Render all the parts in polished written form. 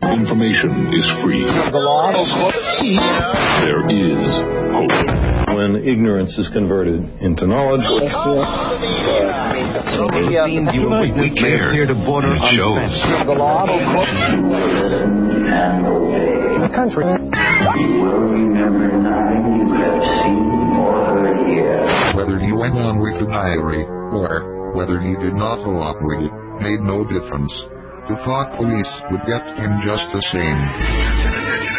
Information is free. The law. There is hope. When ignorance is converted into knowledge. We care. It shows. The law. The country. You will remember nothing you have seen or heard here. Whether he went on with the diary, or whether he did not cooperate, made no difference. The thought police would get him just the same.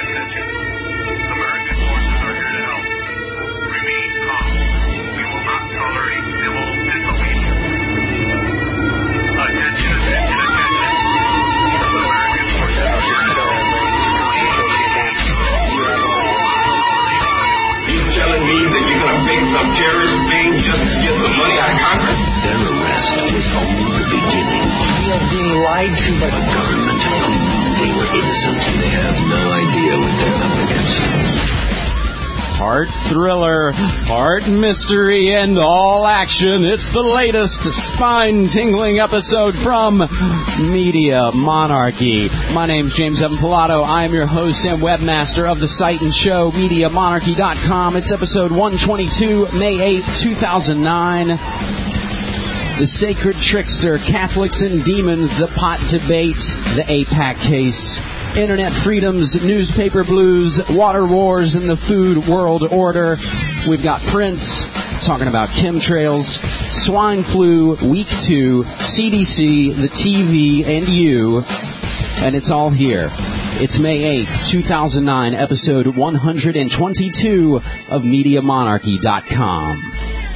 Some terrorist thing just to get some money out of Congress? Their arrest was only the beginning. They are being lied to by the government of whom they were innocent. They have no idea what they're up against. Part thriller, part mystery, and all action. It's the latest spine-tingling episode from Media Monarchy. My name's James Evan Pilato. I am your host and webmaster of the site and show, MediaMonarchy.com. It's episode 122, May 8, 2009. The Sacred Trickster, Catholics and Demons, the Pot Debate, the AIPAC case, Internet freedoms, newspaper blues, water wars, and the food world order. We've got Prince talking about chemtrails, swine flu, week 2, CDC, the TV, and you. And it's all here. It's May 8th, 2009, episode 122 of MediaMonarchy.com.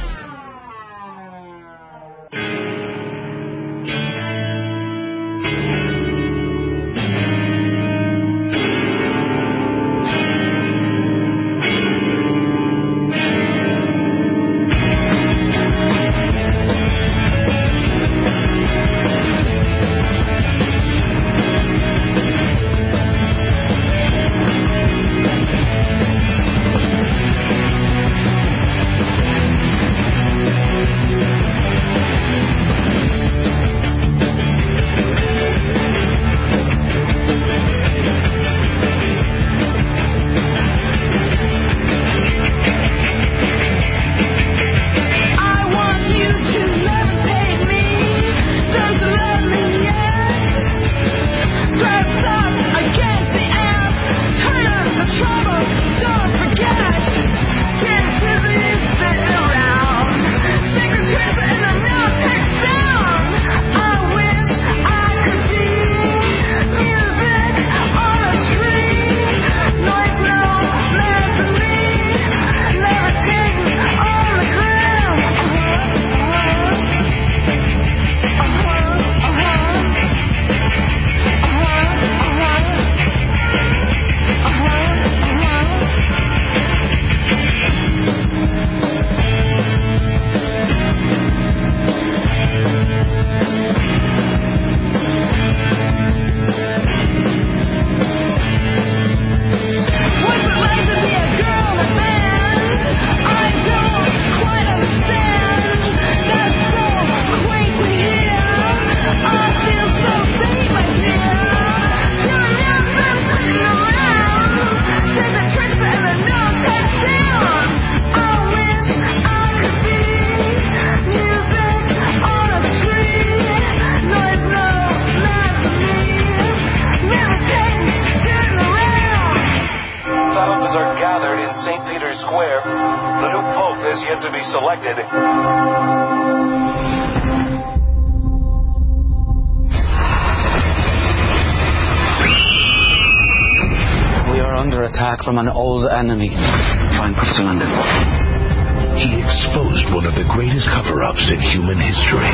From an old enemy. Find Switzerland. He exposed one of the greatest cover-ups in human history.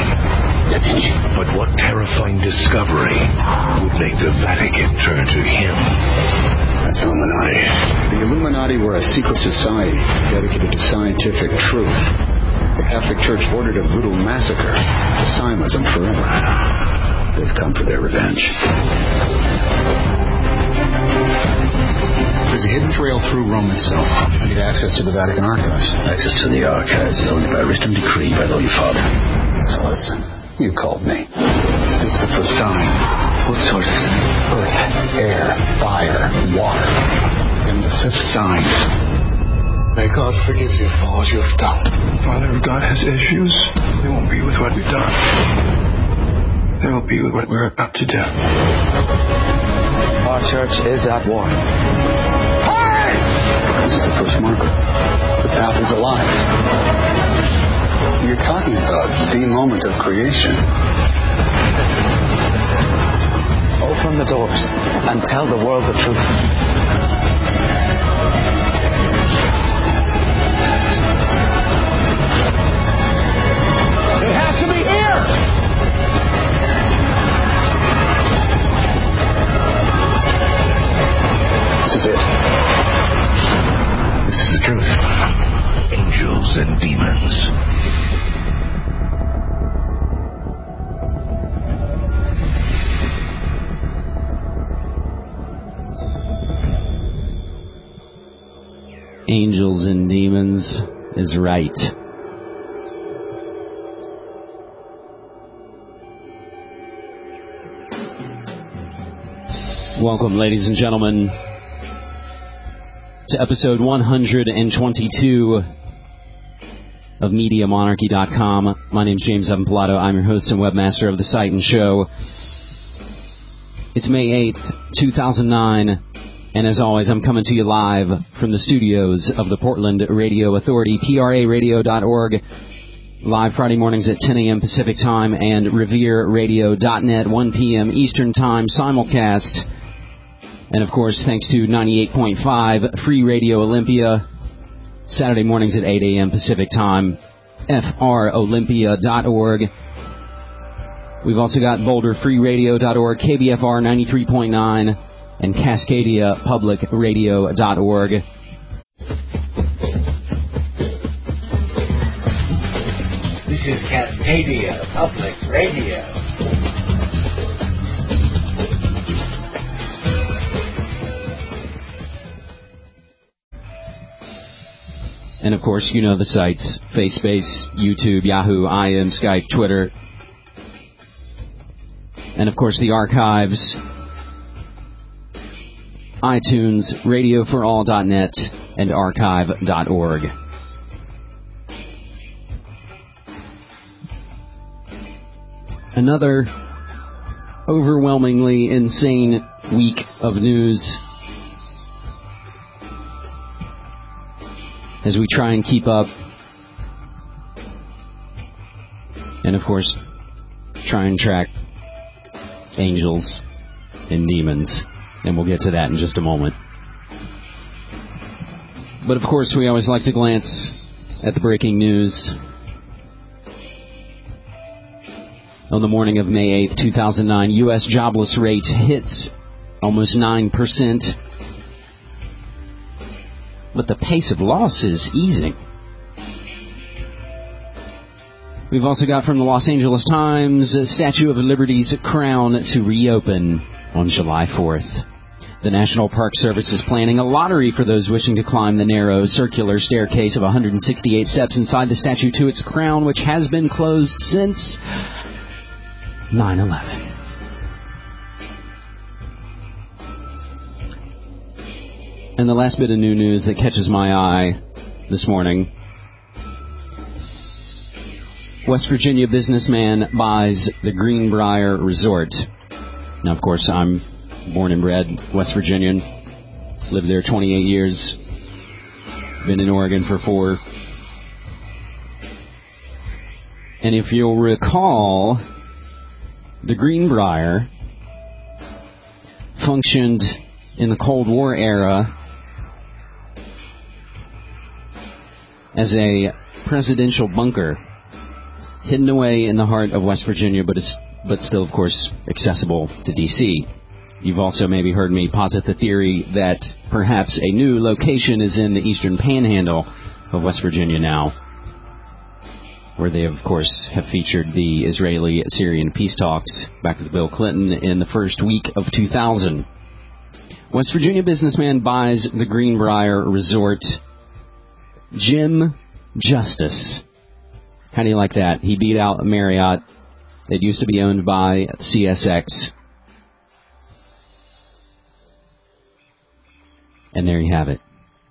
But what terrifying discovery would make the Vatican turn to him? That's Illuminati. The Illuminati were a secret society dedicated to scientific truth. The Catholic Church ordered a brutal massacre to silence them forever. They've come for their revenge. There's a hidden trail through Rome itself. I need access to the Vatican archives. Access to the archives is only by written decree by the Holy Father. So listen, you called me. This is the first sign. What sort of sign? Earth, air, sign. May God forgive you for what you've done. Father, if God has issues, they won't be with what we've done. They will be with what we're about to do. Our church is at war. Hey! This is the first marker. The path is alive. You're talking about the moment of creation. Open the doors and tell the world the truth. It has to be here! This is it. This is the truth. Angels and demons. Angels and demons is right. Welcome, ladies and gentlemen, to episode 122 of MediaMonarchy.com. My name is James Evan Pilato. I'm your host and webmaster of the site and show. It's May 8th, 2009, and as always, I'm coming to you live from the studios of the Portland Radio Authority, PRAradio.org, live Friday mornings at 10 a.m. Pacific Time, and RevereRadio.net, 1 p.m. Eastern Time, simulcast. And, of course, thanks to 98.5 Free Radio Olympia, Saturday mornings at 8 a.m. Pacific Time, FROlympia.org. We've also got BoulderFreeRadio.org, KBFR 93.9, and CascadiaPublicRadio.org. This is Cascadia Public Radio. And, of course, you know the sites: FaceSpace, YouTube, Yahoo, IM, Skype, Twitter. And, of course, the archives: iTunes, RadioForAll.net, and Archive.org. Another overwhelmingly insane week of news as we try and keep up, and of course try and track angels and demons, and we'll get to that in just a moment. But of course we always like to glance at the breaking news. On the morning of May 8th, 2009, U.S. jobless rate hits almost 9%. But the pace of loss is easing. We've also got from the Los Angeles Times, Statue of Liberty's crown to reopen on July 4th. The National Park Service is planning a lottery for those wishing to climb the narrow circular staircase of 168 steps inside the statue to its crown, which has been closed since 9/11. And the last bit of new news that catches my eye this morning: West Virginia businessman buys the Greenbrier Resort. Now, of course, I'm born and bred West Virginian. Lived there 28 years. Been in Oregon for 4. And if you'll recall, the Greenbrier functioned in the Cold War era as a presidential bunker, hidden away in the heart of West Virginia, but still, of course, accessible to D.C. You've also maybe heard me posit the theory that perhaps a new location is in the eastern panhandle of West Virginia now, where they, of course, have featured the Israeli-Syrian peace talks back with Bill Clinton in the first week of 2000. West Virginia businessman buys the Greenbrier Resort. Jim Justice. How do you like that? He beat out Marriott. It used to be owned by CSX. And there you have it.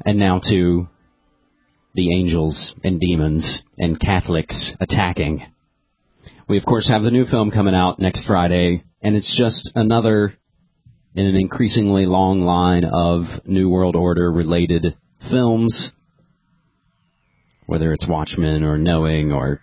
And now to the angels and demons and Catholics attacking. We, of course, have the new film coming out next Friday, and it's just another in an increasingly long line of New World Order-related films, whether it's Watchmen or Knowing or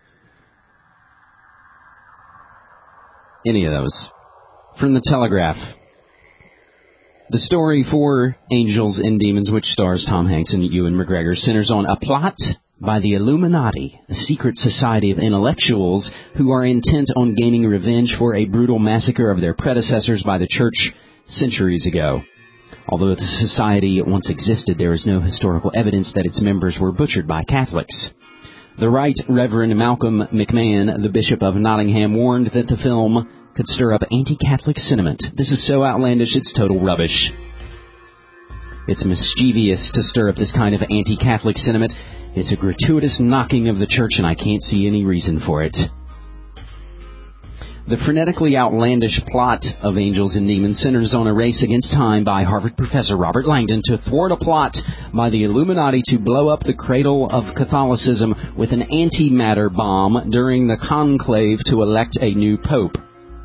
any of those. From the Telegraph, the story for Angels and Demons, which stars Tom Hanks and Ewan McGregor, centers on a plot by the Illuminati, a secret society of intellectuals who are intent on gaining revenge for a brutal massacre of their predecessors by the church centuries ago. Although the society once existed, there is no historical evidence that its members were butchered by Catholics. The Right Reverend Malcolm McMahon, the Bishop of Nottingham, warned that the film could stir up anti-Catholic sentiment. This is so outlandish, it's total rubbish. It's mischievous to stir up this kind of anti-Catholic sentiment. It's a gratuitous knocking of the church, and I can't see any reason for it. The frenetically outlandish plot of Angels and Demons centers on a race against time by Harvard professor Robert Langdon to thwart a plot by the Illuminati to blow up the cradle of Catholicism with an antimatter bomb during the conclave to elect a new pope.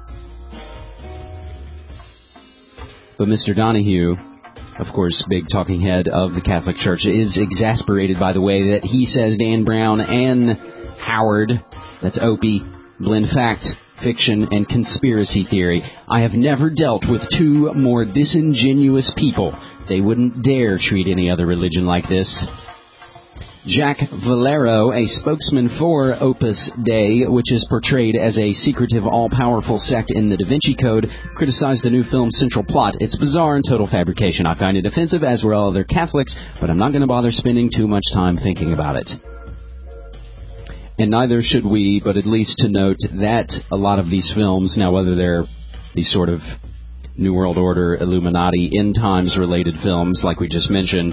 But Mr. Donahue, of course, big talking head of the Catholic Church, is exasperated by the way that he says Dan Brown and Howard, that's Opie, blend fact, fiction, and conspiracy theory. I have never dealt with two more disingenuous people. They wouldn't dare treat any other religion like this. Jack Valero, a spokesman for Opus Dei, which is portrayed as a secretive, all-powerful sect in the Da Vinci Code, criticized the new film's central plot. It's bizarre and total fabrication. I find it offensive, as were all other Catholics, but I'm not going to bother spending too much time thinking about it. And neither should we, but at least to note that a lot of these films, now whether they're these sort of New World Order, Illuminati, end times related films like we just mentioned,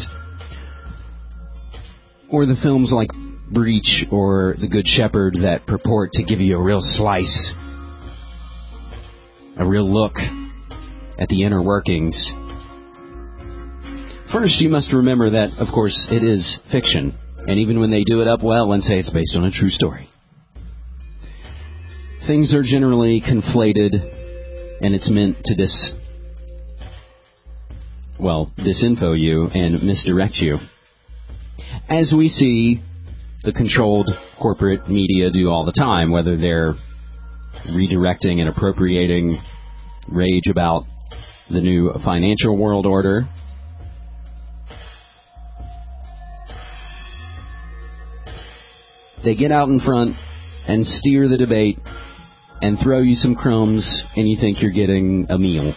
or the films like Breach or The Good Shepherd that purport to give you a real slice, a real look at the inner workings. First, you must remember that, of course, it is fiction. And even when they do it up well and say it's based on a true story, things are generally conflated, and it's meant to disinfo you and misdirect you. As we see the controlled corporate media do all the time, whether they're redirecting and appropriating rage about the new financial world order, they get out in front and steer the debate and throw you some crumbs, and you think you're getting a meal.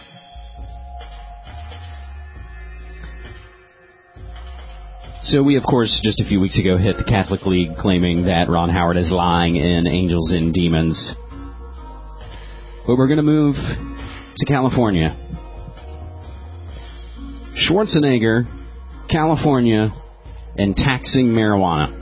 So we, of course, just a few weeks ago hit the Catholic League claiming that Ron Howard is lying in Angels and Demons. But we're going to move to California. Schwarzenegger, California, and taxing marijuana.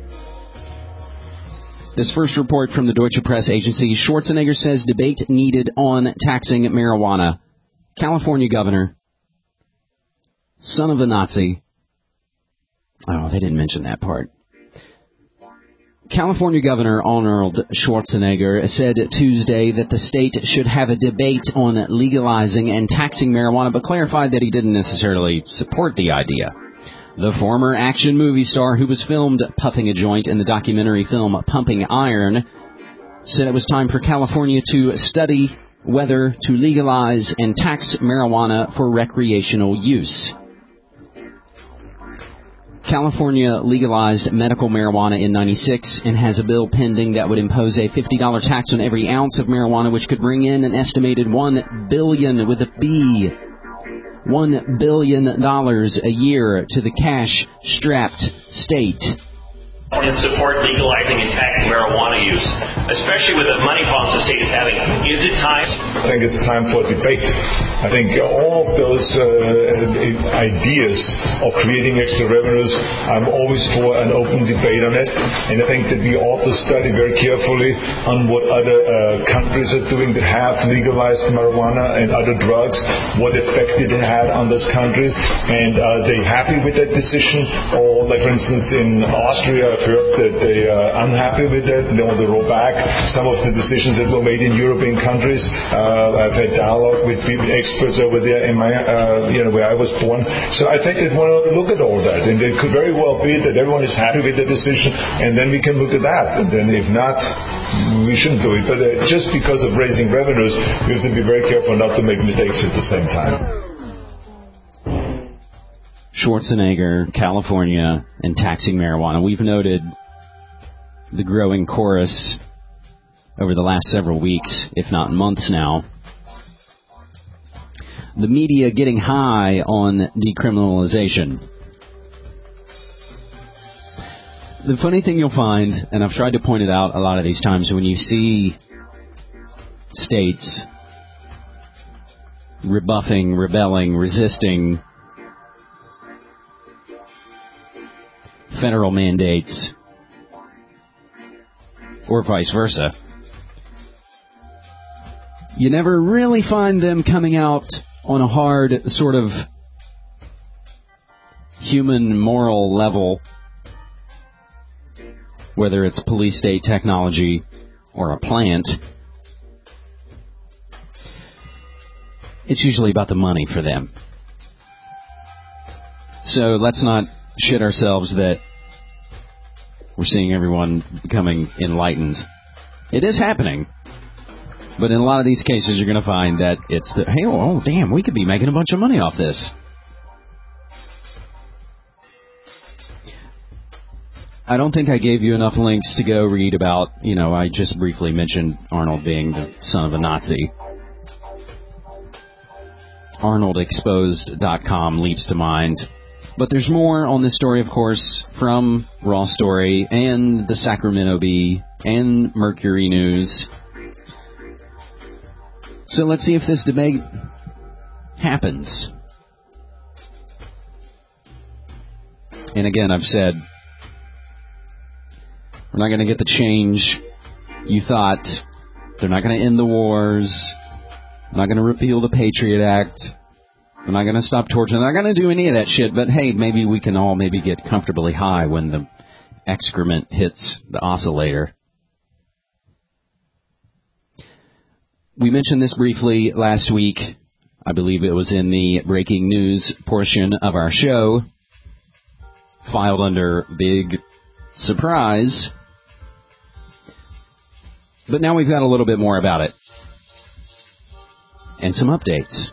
This first report from the Deutsche Press agency, Schwarzenegger says debate needed on taxing marijuana. California governor, son of a Nazi. Oh, they didn't mention that part. California Governor Arnold Schwarzenegger said Tuesday that the state should have a debate on legalizing and taxing marijuana, but clarified that he didn't necessarily support the idea. The former action movie star, who was filmed puffing a joint in the documentary film Pumping Iron, said it was time for California to study whether to legalize and tax marijuana for recreational use. California legalized medical marijuana in '96 and has a bill pending that would impose a $50 tax on every ounce of marijuana, which could bring in an estimated $1 billion with a B. $1 billion a year to the cash-strapped state. support legalizing and taxing marijuana use, especially with the money problems the state is having. Is it time? I think it's time for debate. I think all of those ideas of creating extra revenues, I'm always for an open debate on it. And I think that we ought to study very carefully on what other countries are doing that have legalized marijuana and other drugs, what effect it had on those countries, and are they happy with that decision? Or, like for instance, in Austria, I've heard that they are unhappy with that and they want to roll back some of the decisions that were made in European countries. I've had dialogue with experts over there in my, where I was born. So I think that one ought to look at all that, and it could very well be that everyone is happy with the decision, and then we can look at that. And then if not, we shouldn't do it. But just because of raising revenues, we have to be very careful not to make mistakes at the same time. Schwarzenegger, California, and taxing marijuana. We've noted the growing chorus over the last several weeks, if not months now. The media getting high on decriminalization. The funny thing you'll find, and I've tried to point it out a lot of these times, when you see states rebuffing, rebelling, resisting federal mandates, or vice versa, you never really find them coming out on a hard sort of human moral level, whether it's police state technology or a plant. It's usually about the money for them. So let's not shit ourselves that we're seeing everyone becoming enlightened. It is happening. But in a lot of these cases, you're going to find that it's the, hey, oh, damn, we could be making a bunch of money off this. I don't think I gave you enough links to go read about, I just briefly mentioned Arnold being the son of a Nazi. ArnoldExposed.com leaps to mind. But there's more on this story, of course, from Raw Story and the Sacramento Bee and Mercury News. So let's see if this debate happens. And again, I've said, we're not going to get the change you thought. They're not going to end the wars. They're not going to repeal the Patriot Act. They're not going to stop torture. They're not going to do any of that shit. But hey, maybe we can all get comfortably high when the excrement hits the oscillator. We mentioned this briefly last week. I believe it was in the breaking news portion of our show, filed under big surprise. But now we've got a little bit more about it. And some updates.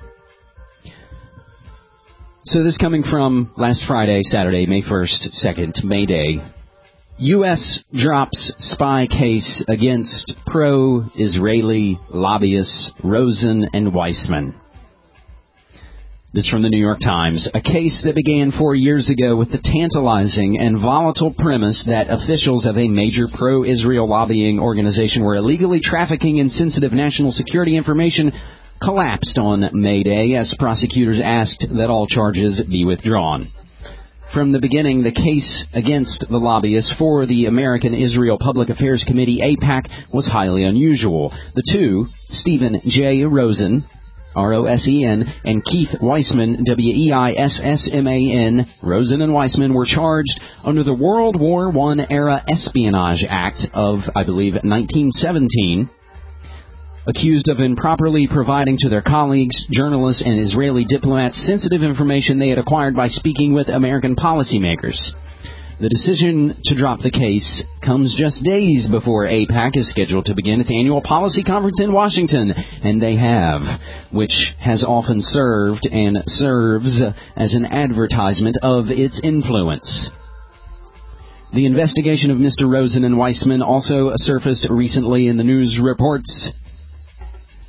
So this coming from last Friday, Saturday, May 1st, 2nd, May Day. U.S. drops spy case against pro-Israeli lobbyists Rosen and Weissman. This from the New York Times. A case that began 4 years ago with the tantalizing and volatile premise that officials of a major pro-Israel lobbying organization were illegally trafficking in sensitive national security information collapsed on May Day as prosecutors asked that all charges be withdrawn. From the beginning, the case against the lobbyists for the American Israel Public Affairs Committee, AIPAC, was highly unusual. The two, Stephen J. Rosen, R-O-S-E-N, and Keith Weissman, W-E-I-S-S-M-A-N, Rosen and Weissman, were charged under the World War I era Espionage Act of, I believe, 1917, accused of improperly providing to their colleagues, journalists, and Israeli diplomats sensitive information they had acquired by speaking with American policymakers. The decision to drop the case comes just days before AIPAC is scheduled to begin its annual policy conference in Washington, and they have, which has often served and serves as an advertisement of its influence. The investigation of Mr. Rosen and Weissman also surfaced recently in the news reports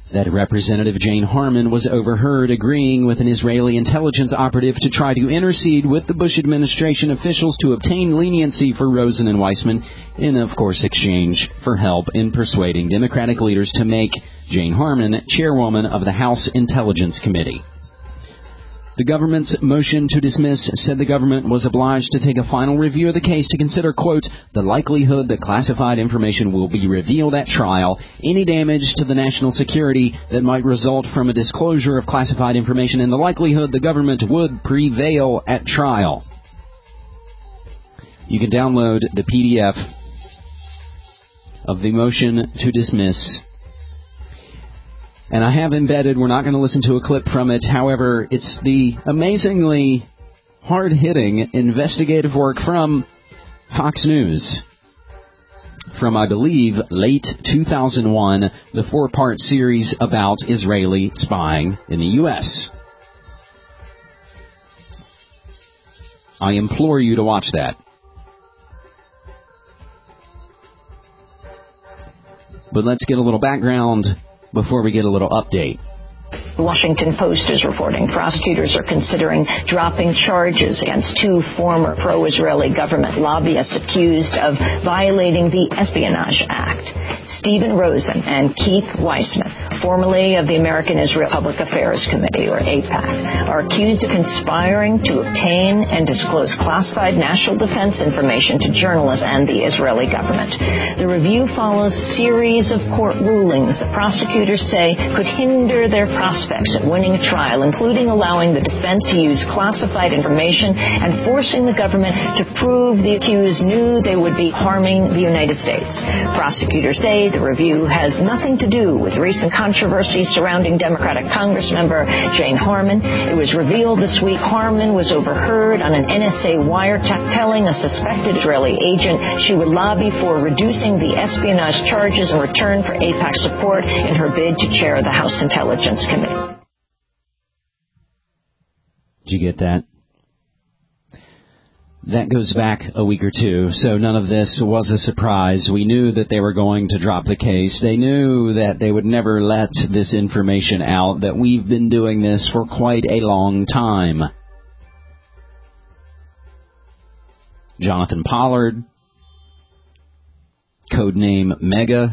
that Representative Jane Harman was overheard agreeing with an Israeli intelligence operative to try to intercede with the Bush administration officials to obtain leniency for Rosen and Weissman in, of course, exchange for help in persuading Democratic leaders to make Jane Harman chairwoman of the House Intelligence Committee. The government's motion to dismiss said the government was obliged to take a final review of the case to consider, quote, the likelihood that classified information will be revealed at trial, any damage to the national security that might result from a disclosure of classified information, and the likelihood the government would prevail at trial. You can download the PDF of the motion to dismiss. And I have embedded, we're not going to listen to a clip from it, however, it's the amazingly hard-hitting investigative work from Fox News. From, I believe, late 2001, the 4-part series about Israeli spying in the U.S. I implore you to watch that. But let's get a little background before we get a little update. The Washington Post is reporting prosecutors are considering dropping charges against 2 former pro-Israeli government lobbyists accused of violating the Espionage Act. Stephen Rosen and Keith Weissman, formerly of the American Israel Public Affairs Committee, or AIPAC, are accused of conspiring to obtain and disclose classified national defense information to journalists and the Israeli government. The review follows a series of court rulings that prosecutors say could hinder their prospects at winning a trial, including allowing the defense to use classified information and forcing the government to prove the accused knew they would be harming the United States. Prosecutors say the review has nothing to do with recent controversy surrounding Democratic Congressmember Jane Harman. It was revealed this week Harman was overheard on an NSA wiretap telling a suspected Israeli agent she would lobby for reducing the espionage charges in return for AIPAC support in her bid to chair the House Intelligence Committee. Did you get that? That goes back a week or two, so none of this was a surprise. We knew that they were going to drop the case. They knew that they would never let this information out, that we've been doing this for quite a long time. Jonathan Pollard, codename Mega,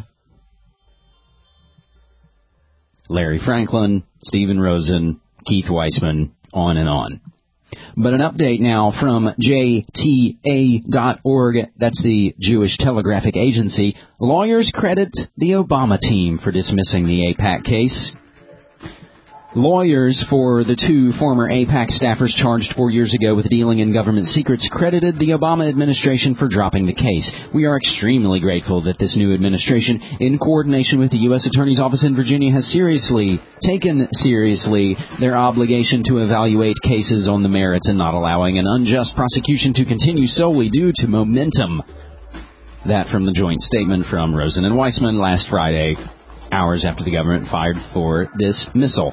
Larry Franklin, Stephen Rosen, Keith Weissman, on and on. But an update now from JTA.org, that's the Jewish Telegraphic Agency. Lawyers credit the Obama team for dismissing the AIPAC case. Lawyers for the 2 former AIPAC staffers charged 4 years ago with dealing in government secrets credited the Obama administration for dropping the case. We are extremely grateful that this new administration, in coordination with the U.S. Attorney's Office in Virginia, has taken seriously their obligation to evaluate cases on the merits and not allowing an unjust prosecution to continue solely due to momentum. That from the joint statement from Rosen and Weissman last Friday, hours after the government fired for dismissal.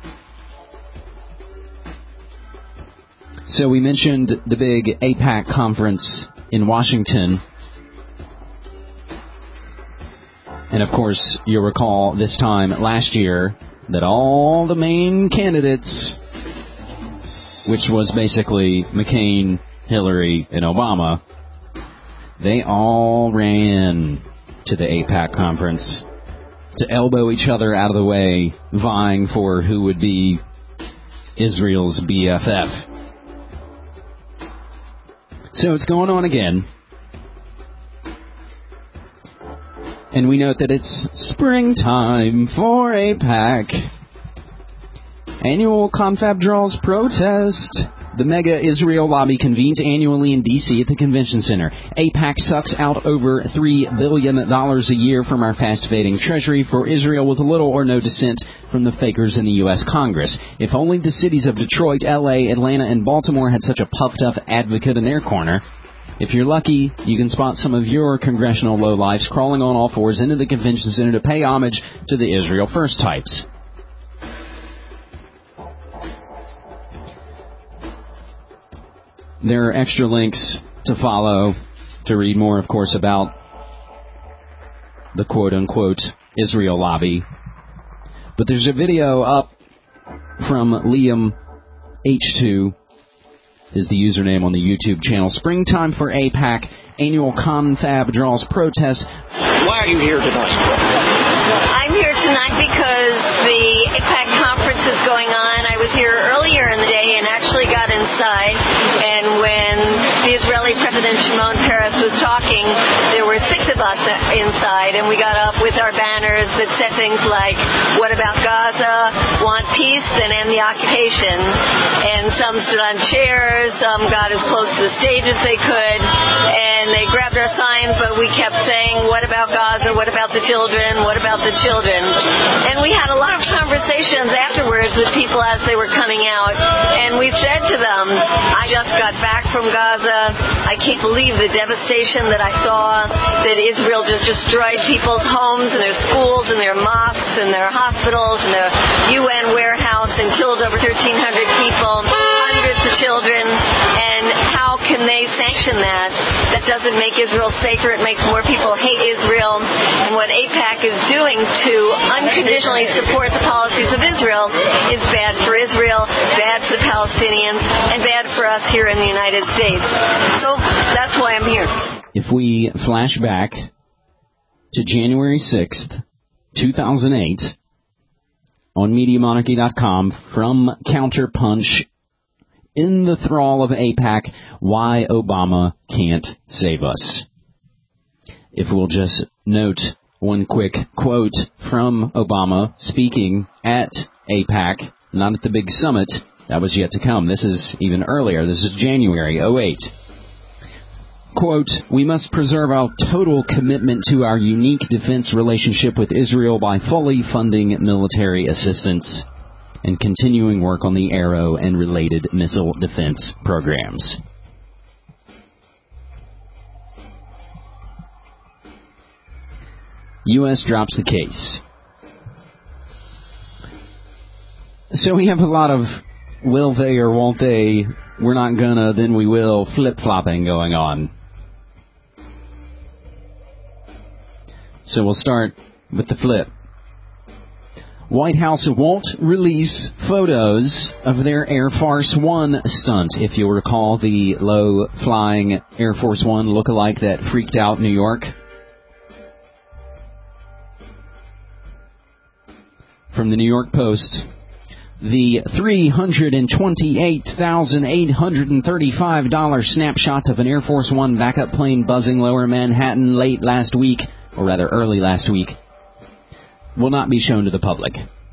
So we mentioned the big AIPAC conference in Washington. And of course, you'll recall this time last year that all the main candidates, which was basically McCain, Hillary, and Obama, they all ran to the AIPAC conference to elbow each other out of the way, vying for who would be Israel's BFF. So it's going on again. And we note that it's springtime for AIPAC. Annual confab draws protest. The mega Israel lobby convenes annually in D.C. at the Convention Center. AIPAC sucks out over $3 billion a year from our fast-fading treasury for Israel with little or no dissent from the fakers in the U.S. Congress. If only the cities of Detroit, L.A., Atlanta, and Baltimore had such a puffed-up advocate in their corner. If you're lucky, you can spot some of your congressional lowlifes crawling on all fours into the Convention Center to pay homage to the Israel First types. There are extra links to follow to read more, of course, about the quote-unquote Israel lobby. But there's a video up from Liam H2, is the username on the YouTube channel. Springtime for AIPAC. Annual confab draws protest. Why are you here tonight? I'm here tonight because the AIPAC conference is going on. I was here earlier in the day and actually got inside. And when the Israeli President Shimon Peres was talking, there were 6 of us inside, and we got up with our banners that said things like, "What about Gaza? Want peace? Then end the occupation." And some stood on chairs, some got as close to the stage as they could, and they grabbed our signs, but we kept saying, "What about Gaza? What about the children? What about the children?" And we had a lot of conversations afterwards with people as they were coming out, and we said to them, "I just got back from Gaza. I can't believe the devastation that I saw, that Israel just destroyed people's homes and their schools and their mosques and their hospitals and the UN warehouse and killed over 1,300 people, hundreds of children, and how can they sanction that? That doesn't make Israel safer. It makes more people hate Israel. And what AIPAC is doing to unconditionally support the policies of Israel is bad for Israel, bad for the Palestinians, and bad for us here in the United States. So that's why I'm here." If we flash back to January 6th, 2008, on MediaMonarchy.com, from Counterpunch, in the thrall of AIPAC, why Obama can't save us. If we'll just note one quick quote from Obama speaking at AIPAC, not at the big summit, that was yet to come. This is even earlier. This is January 2008. Quote, "We must preserve our total commitment to our unique defense relationship with Israel by fully funding military assistance and continuing work on the Arrow and related missile defense programs." U.S. drops the case. So we have a lot of will they or won't they, we're not gonna, then we will, flip-flopping going on. So we'll start with the flip. White House won't release photos of their Air Force One stunt. If you'll recall the low-flying Air Force One look-alike that freaked out New York. From the New York Post, the $328,835 snapshot of an Air Force One backup plane buzzing lower Manhattan late last week, or rather early last week, will not be shown to the public.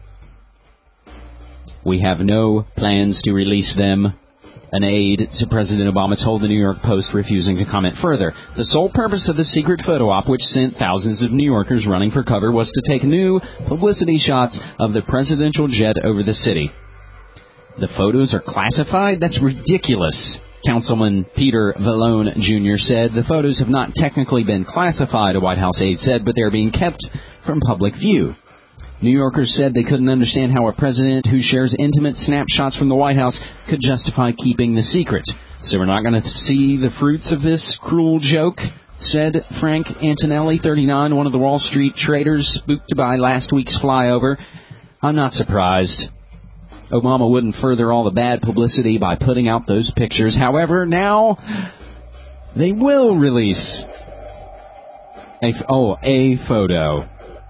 We have no plans to release them, an aide to President Obama told the New York Post, refusing to comment further. The sole purpose of the secret photo op, which sent thousands of New Yorkers running for cover, was to take new publicity shots of the presidential jet over the city. The photos are classified? That's ridiculous, Councilman Peter Vallone Jr. said. The photos have not technically been classified, a White House aide said, but they're being kept from public view. New Yorkers said they couldn't understand how a president who shares intimate snapshots from the White House could justify keeping the secret. So we're not going to see the fruits of this cruel joke, said Frank Antonelli, 39, one of the Wall Street traders spooked by last week's flyover. I'm not surprised. Obama wouldn't further all the bad publicity by putting out those pictures. However, now they will release a photo.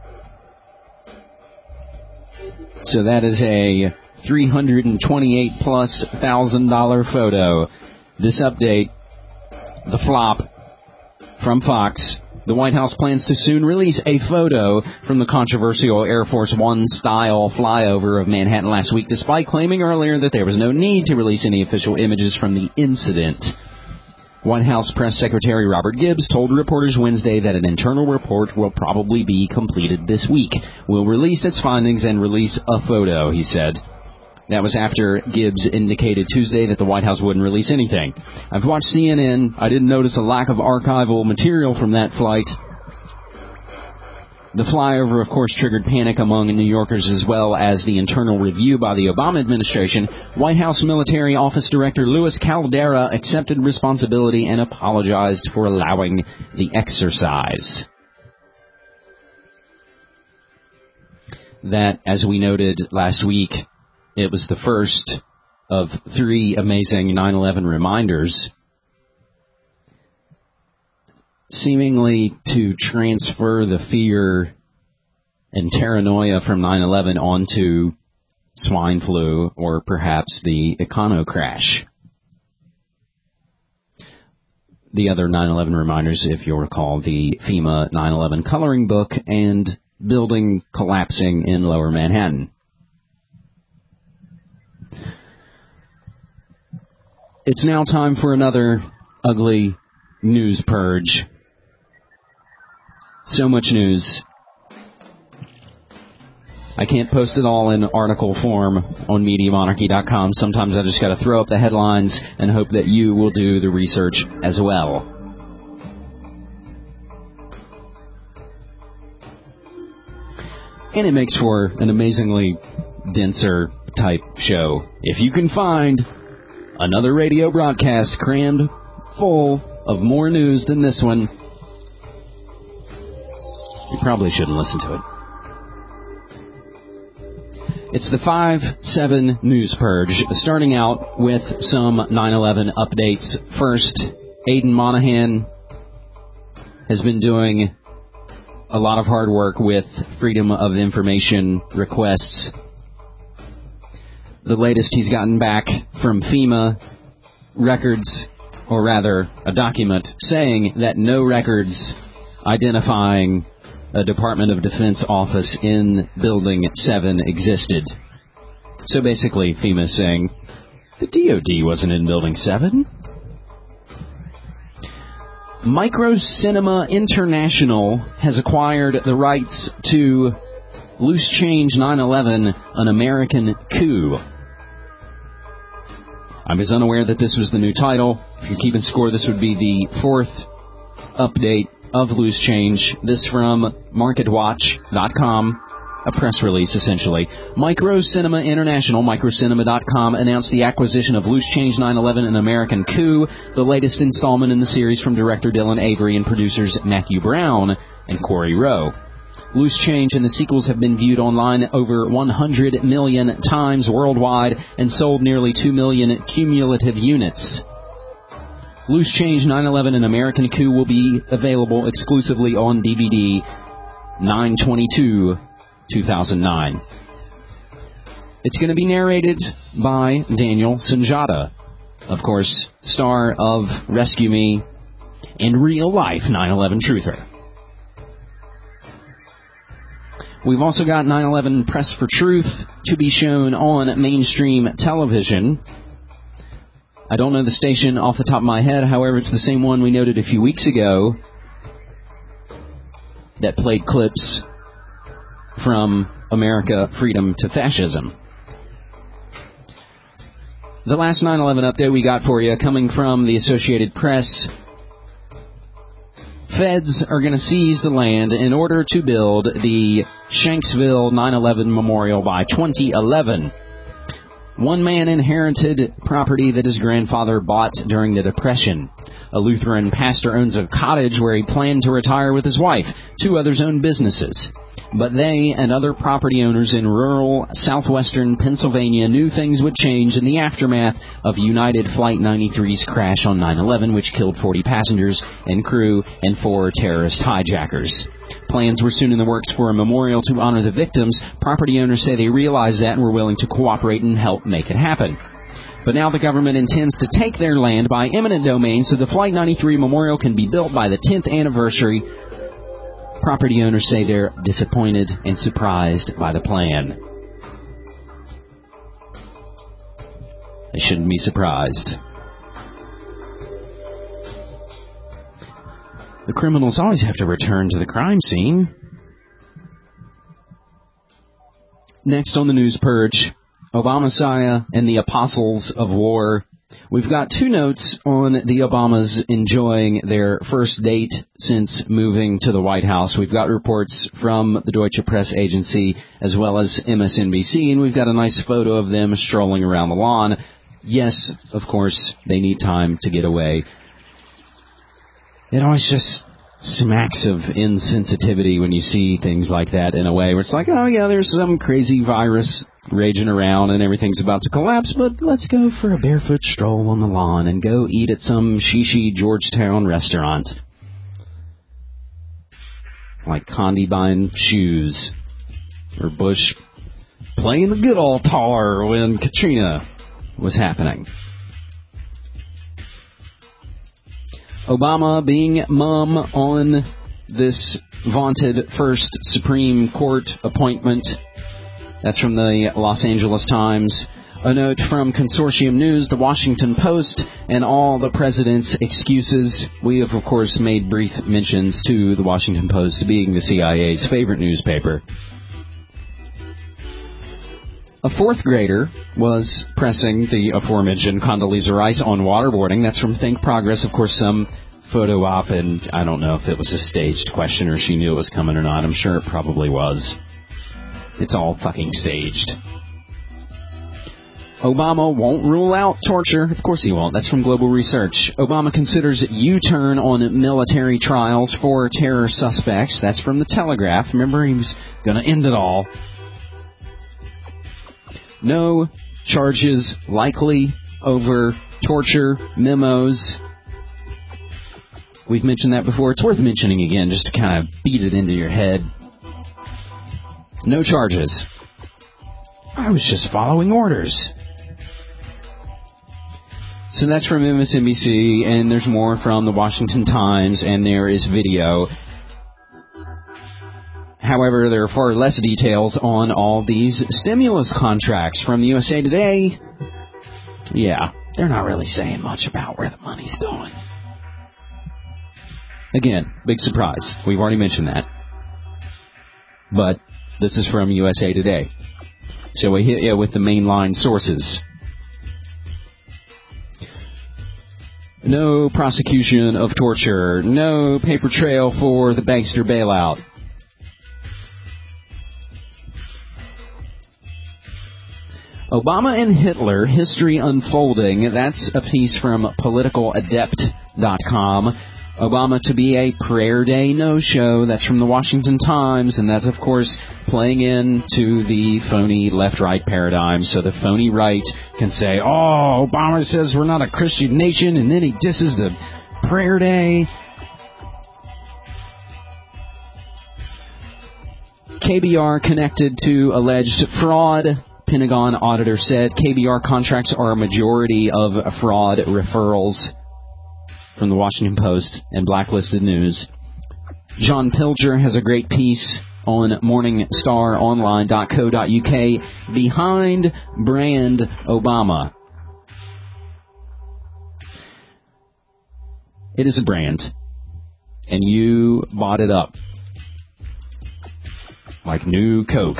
So that is a $328,000+ photo. This update, the flop from Fox. The White House plans to soon release a photo from the controversial Air Force One style flyover of Manhattan last week, despite claiming earlier that there was no need to release any official images from the incident. White House Press Secretary Robert Gibbs told reporters Wednesday that an internal report will probably be completed this week. We'll release its findings and release a photo, he said. That was after Gibbs indicated Tuesday that the White House wouldn't release anything. I've watched CNN. I didn't notice a lack of archival material from that flight. The flyover, of course, triggered panic among New Yorkers as well as the internal review by the Obama administration. White House Military Office Director Louis Caldera accepted responsibility and apologized for allowing the exercise. that, as we noted last week, it was the first of 3 amazing 9/11 reminders, seemingly to transfer the fear and paranoia from 9/11 onto swine flu or perhaps the econo crash. The other 9/11 reminders, if you'll recall, the FEMA 9/11 coloring book and building collapsing in Lower Manhattan. It's now time for another ugly news purge. So much news. I can't post it all in article form on MediaMonarchy.com. Sometimes I just got to throw up the headlines and hope that you will do the research as well. And it makes for an amazingly denser type show. If you can find another radio broadcast crammed full of more news than this one, you probably shouldn't listen to it. It's the 5-7 News Purge, starting out with some 9/11 updates. First, Aidan Monahan has been doing a lot of hard work with Freedom of Information requests. The latest he's gotten back from FEMA records, or rather a document, saying that no records identifying a Department of Defense office in Building 7 existed. So basically, FEMA is saying, the DoD wasn't in Building 7. Microcinema International has acquired the rights to Loose Change 9/11, An American Coup. I was unaware that this was the new title. If you're keeping score, this would be the 4th update of Loose Change. This from MarketWatch.com, a press release essentially. Microcinema International, microcinema.com, announced the acquisition of Loose Change 9/11, An American Coup, the latest installment in the series from director Dylan Avery and producers Matthew Brown and Corey Rowe. Loose Change and the sequels have been viewed online over 100 million times worldwide and sold nearly 2 million cumulative units. Loose Change 9/11, An American Coup will be available exclusively on DVD 9/22/2009. It's going to be narrated by Daniel Sunjata, of course, star of Rescue Me and real-life 9/11 truther. We've also got 9/11 Press for Truth to be shown on mainstream television. I don't know the station off the top of my head, however, it's the same one we noted a few weeks ago that played clips from America, Freedom to Fascism. The last 9/11 update we got for you, coming from the Associated Press. Feds are going to seize the land in order to build the Shanksville 9/11 Memorial by 2011. One man inherited property that his grandfather bought during the Depression. A Lutheran pastor owns a cottage where he planned to retire with his wife. 2 others own businesses. But they and other property owners in rural southwestern Pennsylvania knew things would change in the aftermath of United Flight 93's crash on 9/11, which killed 40 passengers and crew and 4 terrorist hijackers. Plans were soon in the works for a memorial to honor the victims. Property owners say they realized that and were willing to cooperate and help make it happen. But now the government intends to take their land by eminent domain so the Flight 93 memorial can be built by the 10th anniversary. Property owners say they're disappointed and surprised by the plan. They shouldn't be surprised. The criminals always have to return to the crime scene. Next on the news purge, Obama-Messiah and the Apostles of War. We've got 2 notes on the Obamas enjoying their first date since moving to the White House. We've got reports from the Deutsche Press Agency as well as MSNBC, and we've got a nice photo of them strolling around the lawn. Yes, of course, they need time to get away. It always just smacks of insensitivity when you see things like that in a way where it's like, oh yeah, there's some crazy virus raging around and everything's about to collapse, but let's go for a barefoot stroll on the lawn and go eat at some shishi Georgetown restaurant. Like Condi buying shoes, or Bush playing the good old tar when Katrina was happening. Obama being mum on this vaunted first Supreme Court appointment. That's from the Los Angeles Times. A note from Consortium News, The Washington Post, and all the president's excuses. We have, of course, made brief mentions to The Washington Post being the CIA's favorite newspaper. A fourth grader was pressing the aforementioned Condoleezza Rice on waterboarding. That's from Think Progress. Of course, some photo op, and I don't know if it was a staged question or she knew it was coming or not. I'm sure it probably was. It's all fucking staged. Obama won't rule out torture. Of course he won't. That's from Global Research. Obama considers U-turn on military trials for terror suspects. That's from The Telegraph. Remember, he was going to end it all. No charges likely over torture memos. We've mentioned that before. It's worth mentioning again just to kind of beat it into your head. No charges. I was just following orders. So that's from MSNBC, and there's more from the Washington Times, and there is video. However, there are far less details on all these stimulus contracts from USA Today. Yeah, they're not really saying much about where the money's going. Again, big surprise. We've already mentioned that. But this is from USA Today. So we hit you with the mainline sources. No prosecution of torture. No paper trail for the Bankster bailout. Obama and Hitler, history unfolding. That's a piece from politicaladept.com. Obama to be a prayer day no-show. That's from the Washington Times, and that's, of course, playing into the phony left-right paradigm. So the phony right can say, oh, Obama says we're not a Christian nation, and then he disses the prayer day. KBR connected to alleged fraud. Pentagon auditor said KBR contracts are a majority of fraud referrals. From the Washington Post and Blacklisted News. John Pilger has a great piece on morningstaronline.co.uk, Behind Brand Obama. It is a brand, and you bought it up like new Coke.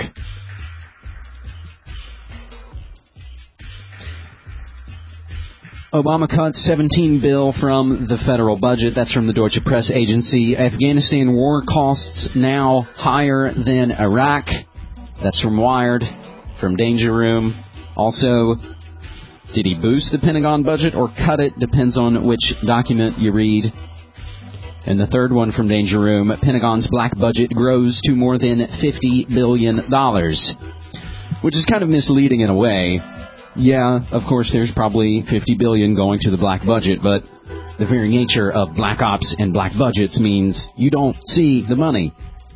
Obama cut $17 billion from the federal budget. That's from the Deutsche Press Agency. Afghanistan war costs now higher than Iraq. That's from Wired, from Danger Room. Also, did he boost the Pentagon budget or cut it? Depends on which document you read. And the third one from Danger Room, Pentagon's black budget grows to more than $50 billion, which is kind of misleading in a way. Yeah, of course, there's probably $50 billion going to the black budget, but the very nature of black ops and black budgets means you don't see the money.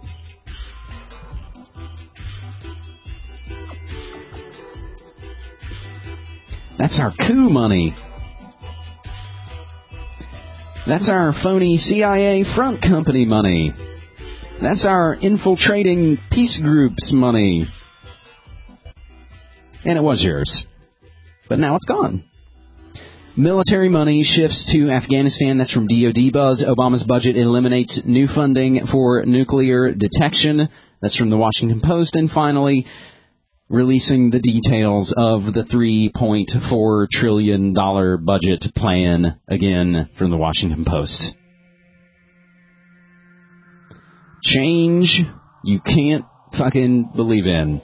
That's our coup money. That's our phony CIA front company money. That's our infiltrating peace groups money. And it was yours. But now it's gone. Military money shifts to Afghanistan. That's from DoD Buzz. Obama's budget eliminates new funding for nuclear detection. That's from the Washington Post. And finally, releasing the details of the $3.4 trillion budget plan, again from the Washington Post. Change you can't fucking believe in.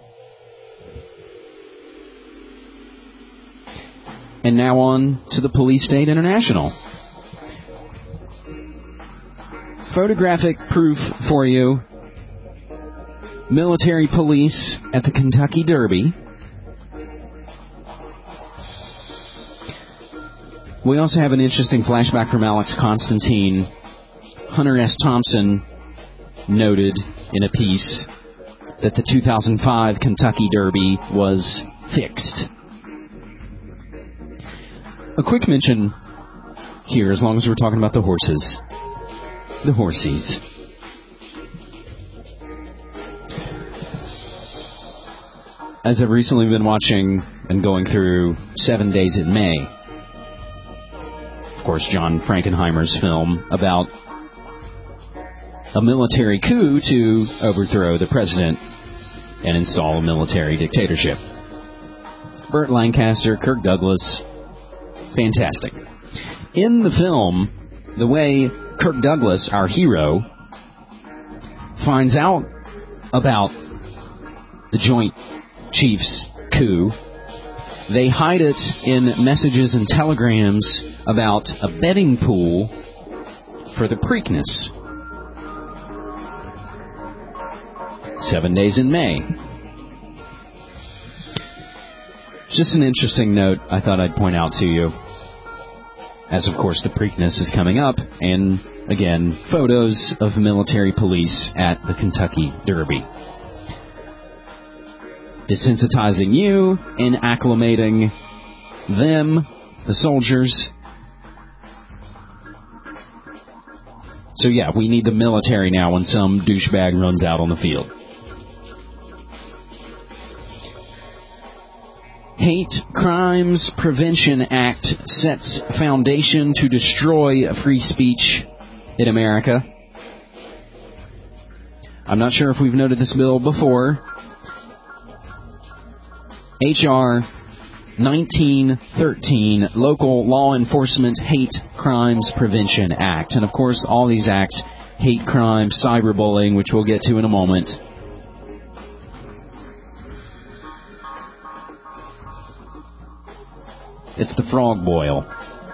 And now on to the Police State International. photographic proof for you. Military police at the Kentucky Derby. We also have an interesting flashback from Alex Constantine. Hunter S. Thompson noted in a piece that the 2005 Kentucky Derby was fixed. A quick mention here, as long as we're talking about the horses. The horsies. As I've recently been watching and going through 7 Days in May, of course, John Frankenheimer's film about a military coup to overthrow the president and install a military dictatorship. Burt Lancaster, Kirk Douglas, fantastic. In the film, the way Kirk Douglas, our hero, finds out about the Joint Chiefs coup, they hide it in messages and telegrams about a betting pool for the Preakness. 7 Days in May. Just an interesting note I thought I'd point out to you, as of course the Preakness is coming up, and again, photos of military police at the Kentucky Derby. Desensitizing you and acclimating them, the soldiers. So yeah, we need the military now when some douchebag runs out on the field. Hate Crimes Prevention Act sets foundation to destroy free speech in America. I'm not sure if we've noted this bill before. H.R. 1913, Local Law Enforcement Hate Crimes Prevention Act. And of course, all these acts, hate crime, cyberbullying, which we'll get to in a moment. It's the frog boil.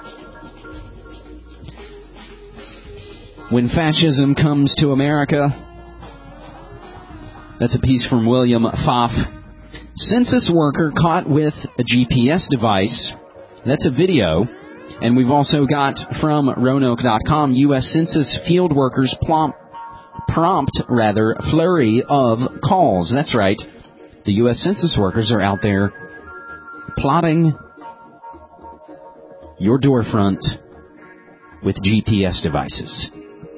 When Fascism Comes to America. That's a piece from William Pfaff. Census worker caught with a GPS device. That's a video. And we've also got from Roanoke.com, U.S. Census field workers prompt flurry of calls. That's right. The U.S. Census workers are out there plotting your doorfront with GPS devices.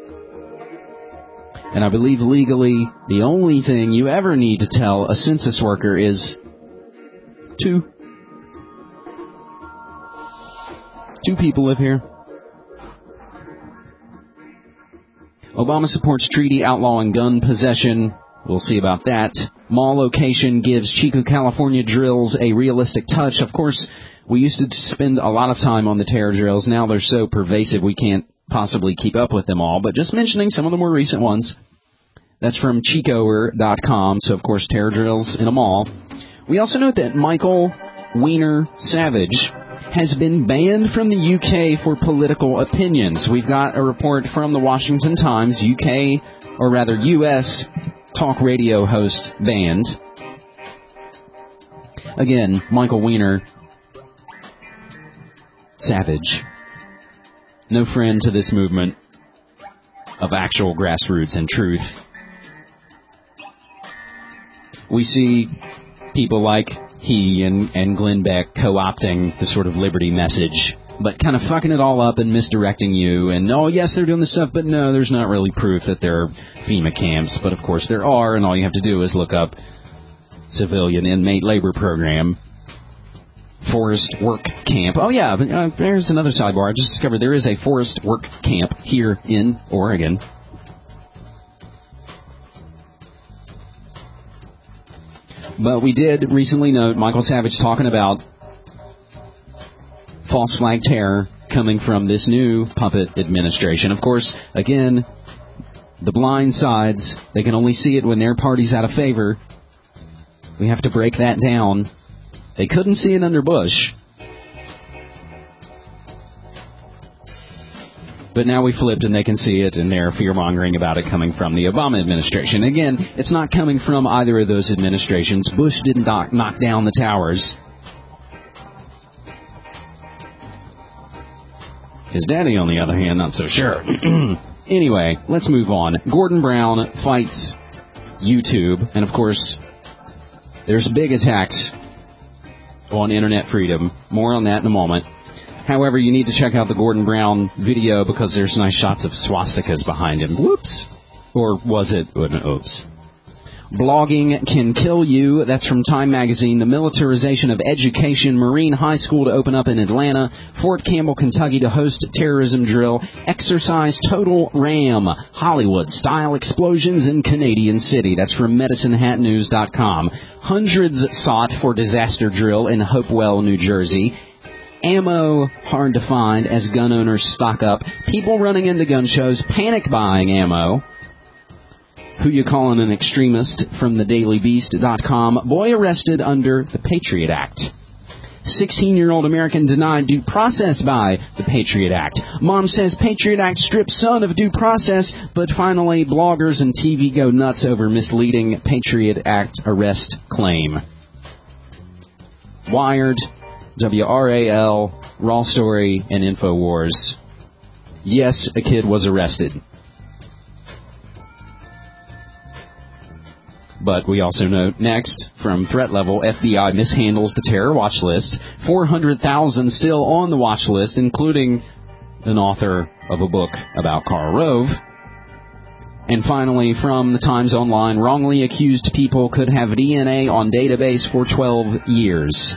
And I believe legally, the only thing you ever need to tell a census worker is two people live here. Obama supports treaty outlawing gun possession. We'll see about that. Mall location gives Chico, California drills a realistic touch. Of course, we used to spend a lot of time on the terror drills. Now they're so pervasive we can't possibly keep up with them all. But just mentioning some of the more recent ones. That's from Chicoer.com. So, of course, terror drills in a mall. We also note that Michael Wiener Savage has been banned from the UK for political opinions. We've got a report from the Washington Times, US talk radio host banned. Again, Michael Wiener Savage, no friend to this movement of actual grassroots and truth. We see people like he and Glenn Beck co-opting the sort of liberty message, but kind of fucking it all up and misdirecting you. And, oh, yes, they're doing this stuff, but no, there's not really proof that they're FEMA camps. But, of course, there are, and all you have to do is look up Civilian Inmate Labor Program, Forest Work Camp. Oh, yeah, there's another sidebar. I just discovered there is a Forest Work Camp here in Oregon. But we did recently note Michael Savage talking about false flag terror coming from this new puppet administration. Of course, again, the blind sides, they can only see it when their party's out of favor. We have to break that down. They couldn't see it under Bush. But now we flipped and they can see it, and they're fear-mongering about it coming from the Obama administration. Again, it's not coming from either of those administrations. Bush didn't knock down the towers. His daddy, on the other hand, not so sure. Anyway, let's move on. Gordon Brown fights YouTube, and of course, there's big attacks on internet freedom. More on that in a moment. However, you need to check out the Gordon Brown video because there's nice shots of swastikas behind him. Whoops. Or was it? Oops. Blogging can kill you. That's from Time Magazine. The militarization of education. Marine High School to open up in Atlanta. Fort Campbell, Kentucky to host terrorism drill. Exercise Total Ram. Hollywood-style explosions in Canadian City. That's from MedicineHatNews.com. Hundreds sought for disaster drill in Hopewell, New Jersey. Ammo hard to find as gun owners stock up. People running into gun shows, panic buying ammo. Who you calling an extremist from thedailybeast.com. Boy arrested under the Patriot Act. 16-year-old American denied due process by the Patriot Act. Mom says Patriot Act strips son of due process, but finally bloggers and TV go nuts over misleading Patriot Act arrest claim. Wired, WRAL, Raw Story, and InfoWars. Yes, a kid was arrested. But we also note next, from Threat Level, FBI mishandles the terror watch list. 400,000 still on the watch list, including an author of a book about Karl Rove. And finally, from the Times Online, wrongly accused people could have DNA on database for 12 years.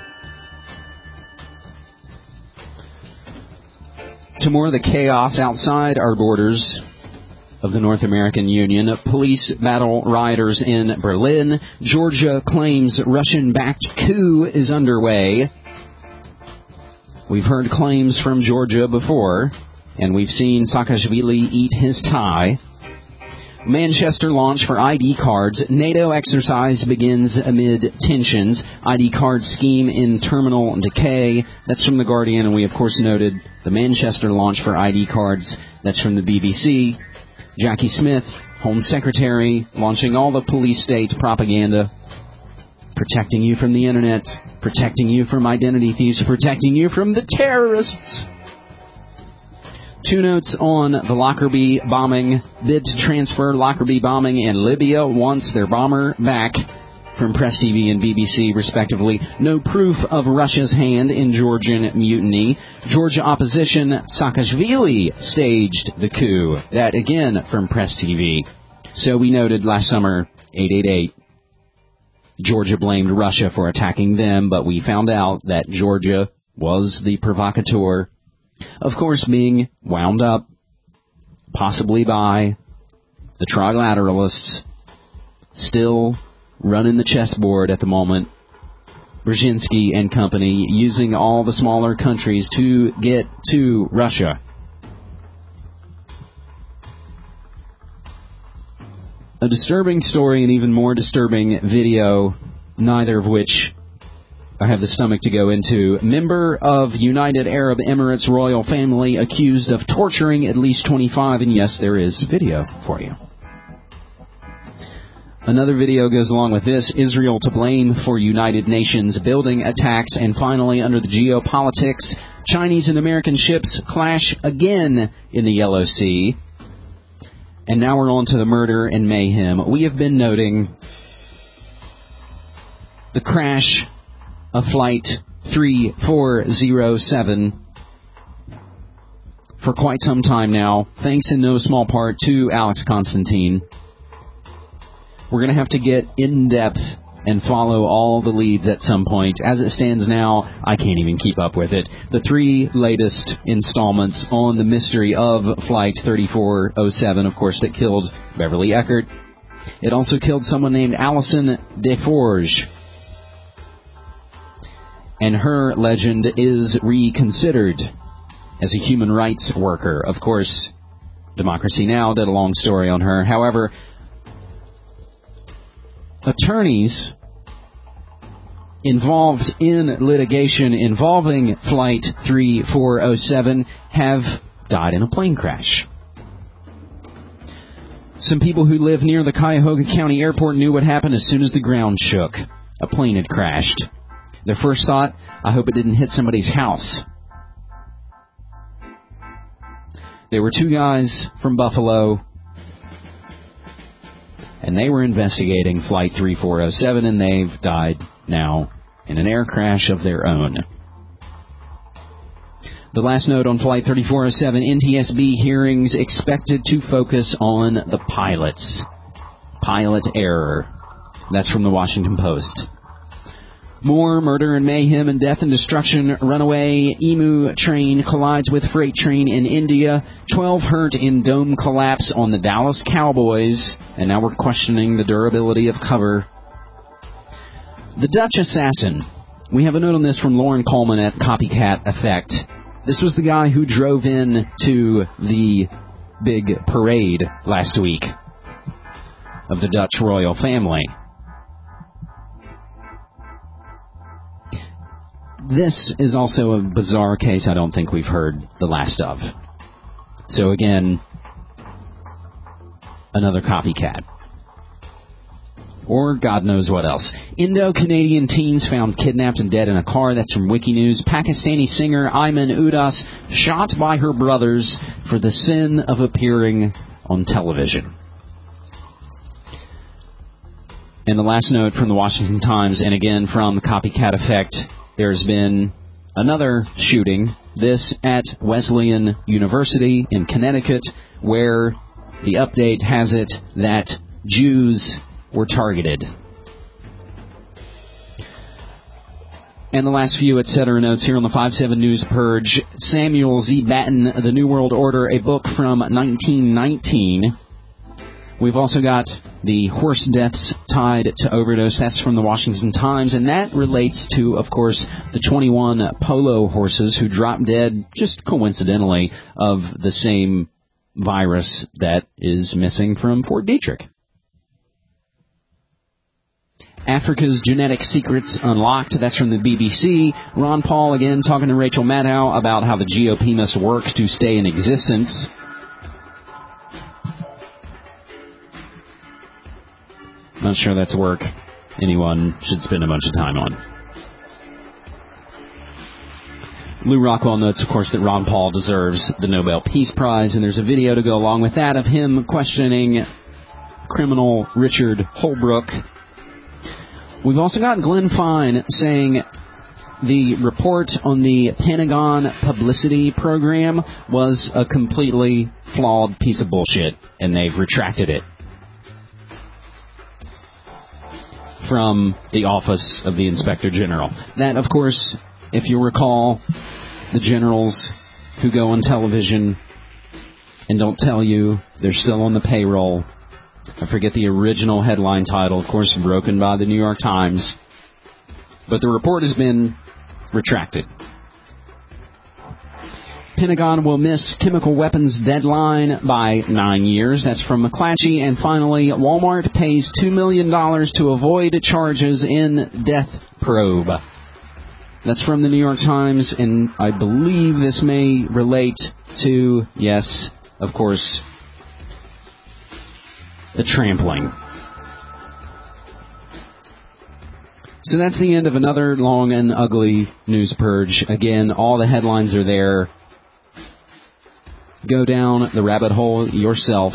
To more of the chaos outside our borders of the North American Union, police battle rioters in Berlin. Georgia claims Russian-backed coup is underway. We've heard claims from Georgia before, and we've seen Saakashvili eat his tie. Manchester launch for ID cards. NATO exercise begins amid tensions. ID card scheme in terminal decay. That's from The Guardian, and we, of course, noted the Manchester launch for ID cards. That's from the BBC. Jackie Smith, Home Secretary, launching all the police state propaganda, protecting you from the internet, protecting you from identity thieves, protecting you from the terrorists. Two notes on the Lockerbie bombing. Bid to transfer Lockerbie bombing, and Libya wants their bomber back, from Press TV and BBC, respectively. No proof of Russia's hand in Georgian mutiny. Georgia opposition, Saakashvili staged the coup. That, again, from Press TV. So we noted last summer, 888, Georgia blamed Russia for attacking them, but we found out that Georgia was the provocateur. Of course, being wound up, possibly by the trilateralists, still running the chessboard at the moment, Brzezinski and company, using all the smaller countries to get to Russia. A disturbing story and even more disturbing video, neither of which I have the stomach to go into. Member of United Arab Emirates royal family accused of torturing at least 25, and yes, there is video for you. Another video goes along with this. Israel to blame for United Nations building attacks. And finally, under the geopolitics, Chinese and American ships clash again in the Yellow Sea. And now we're on to the murder and mayhem. We have been noting the crash of Flight 3407 for quite some time now, thanks in no small part to Alex Constantine. We're going to have to get in-depth and follow all the leads at some point. As it stands now, I can't even keep up with it. The three latest installments on the mystery of Flight 3407, of course, that killed Beverly Eckert. It also killed someone named Alison Deforge. And her legend is reconsidered as a human rights worker. Of course, Democracy Now! Did a long story on her. However, attorneys involved in litigation involving Flight 3407 have died in a plane crash. Some people who live near the Cuyahoga County Airport knew what happened as soon as the ground shook. A plane had crashed. Their first thought, I hope it didn't hit somebody's house. There were two guys from Buffalo, and they were investigating Flight 3407, and they've died now in an air crash of their own. The last note on Flight 3407, NTSB hearings expected to focus on the pilots. Pilot error. That's from the Washington Post. More murder and mayhem and death and destruction. Runaway emu train collides with freight train in India. 12 hurt in dome collapse on the Dallas Cowboys. And now we're questioning the durability of cover. The Dutch assassin. We have a note on this from Lauren Coleman at Copycat Effect. This was the guy who drove in to the big parade last week of the Dutch royal family. This is also a bizarre case I don't think we've heard the last of. So again, another copycat. Or God knows what else. Indo-Canadian teens found kidnapped and dead in a car. That's from Wikinews. Pakistani singer Ayman Udas shot by her brothers for the sin of appearing on television. And the last note from the Washington Times, and again from Copycat Effect, there's been another shooting, this at Wesleyan University in Connecticut, where the update has it that Jews were targeted. And the last few etc. notes here on the 5-7 News Purge. Samuel Z. Batten, The New World Order, a book from 1919. We've also got the horse deaths tied to overdose. That's from the Washington Times, and that relates to, of course, the 21 polo horses who dropped dead, just coincidentally, of the same virus that is missing from Fort Detrick. Africa's Genetic Secrets Unlocked. That's from the BBC. Ron Paul, again, talking to Rachel Maddow about how the GOP must work to stay in existence. Not sure that's work anyone should spend a bunch of time on. Lou Rockwell notes, of course, that Ron Paul deserves the Nobel Peace Prize, and there's a video to go along with that of him questioning criminal Richard Holbrooke. We've also got Glenn Fine saying the report on the Pentagon publicity program was a completely flawed piece of bullshit, and they've retracted it from the Office of the Inspector General. That, of course, if you recall, the generals who go on television and don't tell you they're still on the payroll. I forget the original headline title, of course, broken by the New York Times. But the report has been retracted. Pentagon will miss chemical weapons deadline by 9 years. That's from McClatchy. And finally, Walmart pays $2 million to avoid charges in death probe. That's from the New York Times, and I believe this may relate to, yes, of course, the trampling. So that's the end of another long and ugly news purge. Again, all the headlines are there. Go down the rabbit hole yourself.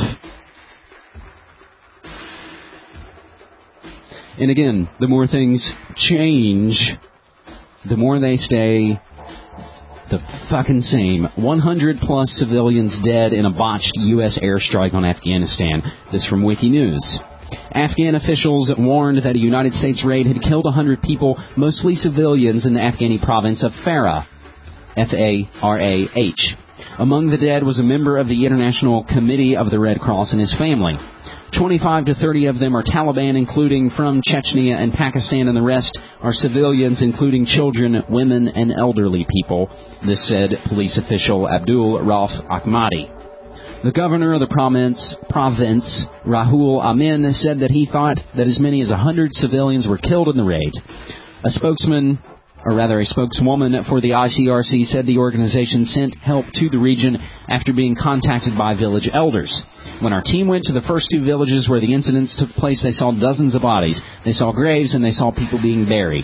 And again, the more things change, the more they stay the fucking same. 100 plus civilians dead in a botched U.S. airstrike on Afghanistan. This from Wikinews. Afghan officials warned that a United States raid had killed 100 people, mostly civilians, in the Afghani province of Farah. F-A-R-A-H. Among the dead was a member of the International Committee of the Red Cross and his family. 25 to 30 of them are Taliban, including from Chechnya and Pakistan, and the rest are civilians, including children, women, and elderly people. This said police official Abdul Rauf Ahmadi. The governor of the province, Rahul Amin, said that he thought that as many as 100 civilians were killed in the raid. A spokesman A spokeswoman for the ICRC said the organization sent help to the region after being contacted by village elders. When our team went to the first 2 villages where the incidents took place, they saw dozens of bodies. They saw graves and they saw people being buried.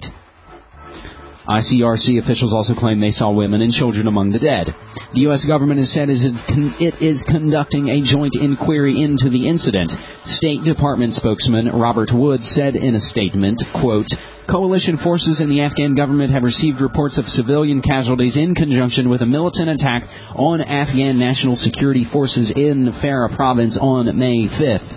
ICRC officials also claim they saw women and children among the dead. The U.S. government has said it is conducting a joint inquiry into the incident. State Department spokesman Robert Woods said in a statement, quote, "Coalition forces in the Afghan government have received reports of civilian casualties in conjunction with a militant attack on Afghan National Security Forces in Farah province on May 5th.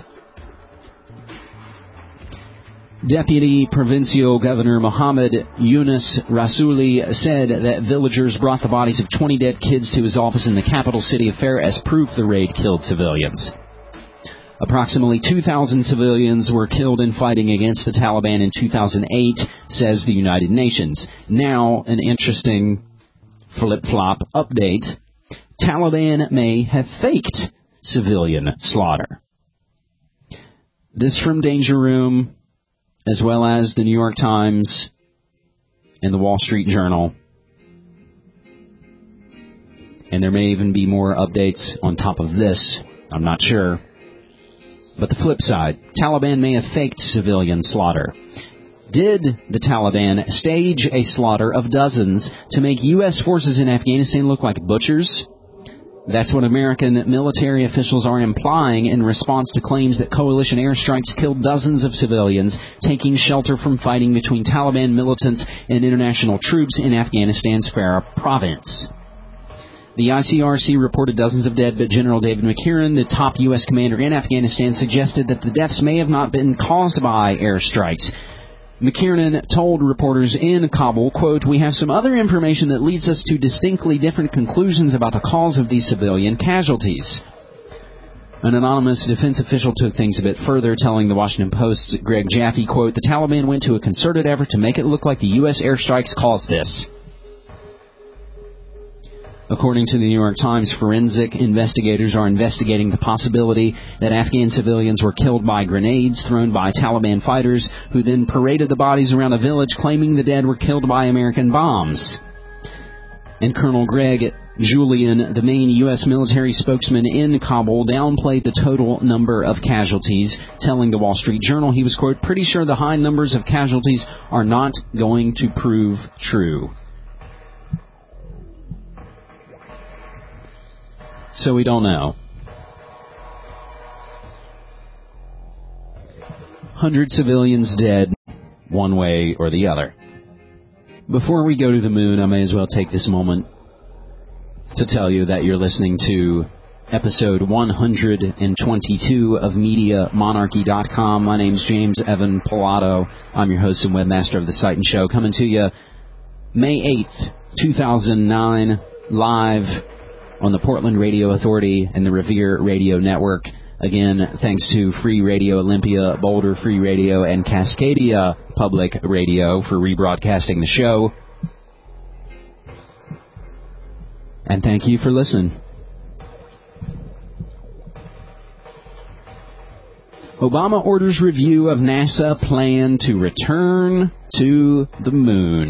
Deputy Provincial Governor Mohammed Yunus Rasuli said that villagers brought the bodies of 20 dead kids to his office in the capital city of Farah as proof the raid killed civilians. Approximately 2,000 civilians were killed in fighting against the Taliban in 2008, says the United Nations. Now, an interesting flip-flop update. Taliban may have faked civilian slaughter. This from Danger Room, as well as the New York Times and the Wall Street Journal. And there may even be more updates on top of this. I'm not sure. But the flip side, Taliban may have faked civilian slaughter. Did the Taliban stage a slaughter of dozens to make U.S. forces in Afghanistan look like butchers? That's what American military officials are implying in response to claims that coalition airstrikes killed dozens of civilians taking shelter from fighting between Taliban militants and international troops in Afghanistan's Farah province. The ICRC reported dozens of dead, but General David McKiernan, the top U.S. commander in Afghanistan, suggested that the deaths may have not been caused by airstrikes. McKiernan told reporters in Kabul, quote, "We have some other information that leads us to distinctly different conclusions about the cause of these civilian casualties." An anonymous defense official took things a bit further, telling the Washington Post's Greg Jaffe, quote, "The Taliban went to a concerted effort to make it look like the U.S. airstrikes caused this." According to the New York Times, forensic investigators are investigating the possibility that Afghan civilians were killed by grenades thrown by Taliban fighters who then paraded the bodies around a village claiming the dead were killed by American bombs. And Colonel Greg Julian, the main U.S. military spokesman in Kabul, downplayed the total number of casualties, telling the Wall Street Journal he was, quote, "pretty sure the high numbers of casualties are not going to prove true." So we don't know. 100 civilians dead, one way or the other. Before we go to the moon, I may as well take this moment to tell you that you're listening to episode 122 of MediaMonarchy.com. My name's James Evan Pilato. I'm your host and webmaster of the site and show, coming to you May 8th, 2009, live on the Portland Radio Authority and the Revere Radio Network. Again, thanks to Free Radio Olympia, Boulder Free Radio, and Cascadia Public Radio for rebroadcasting the show. And thank you for listening. Obama orders review of NASA plan to return to the moon.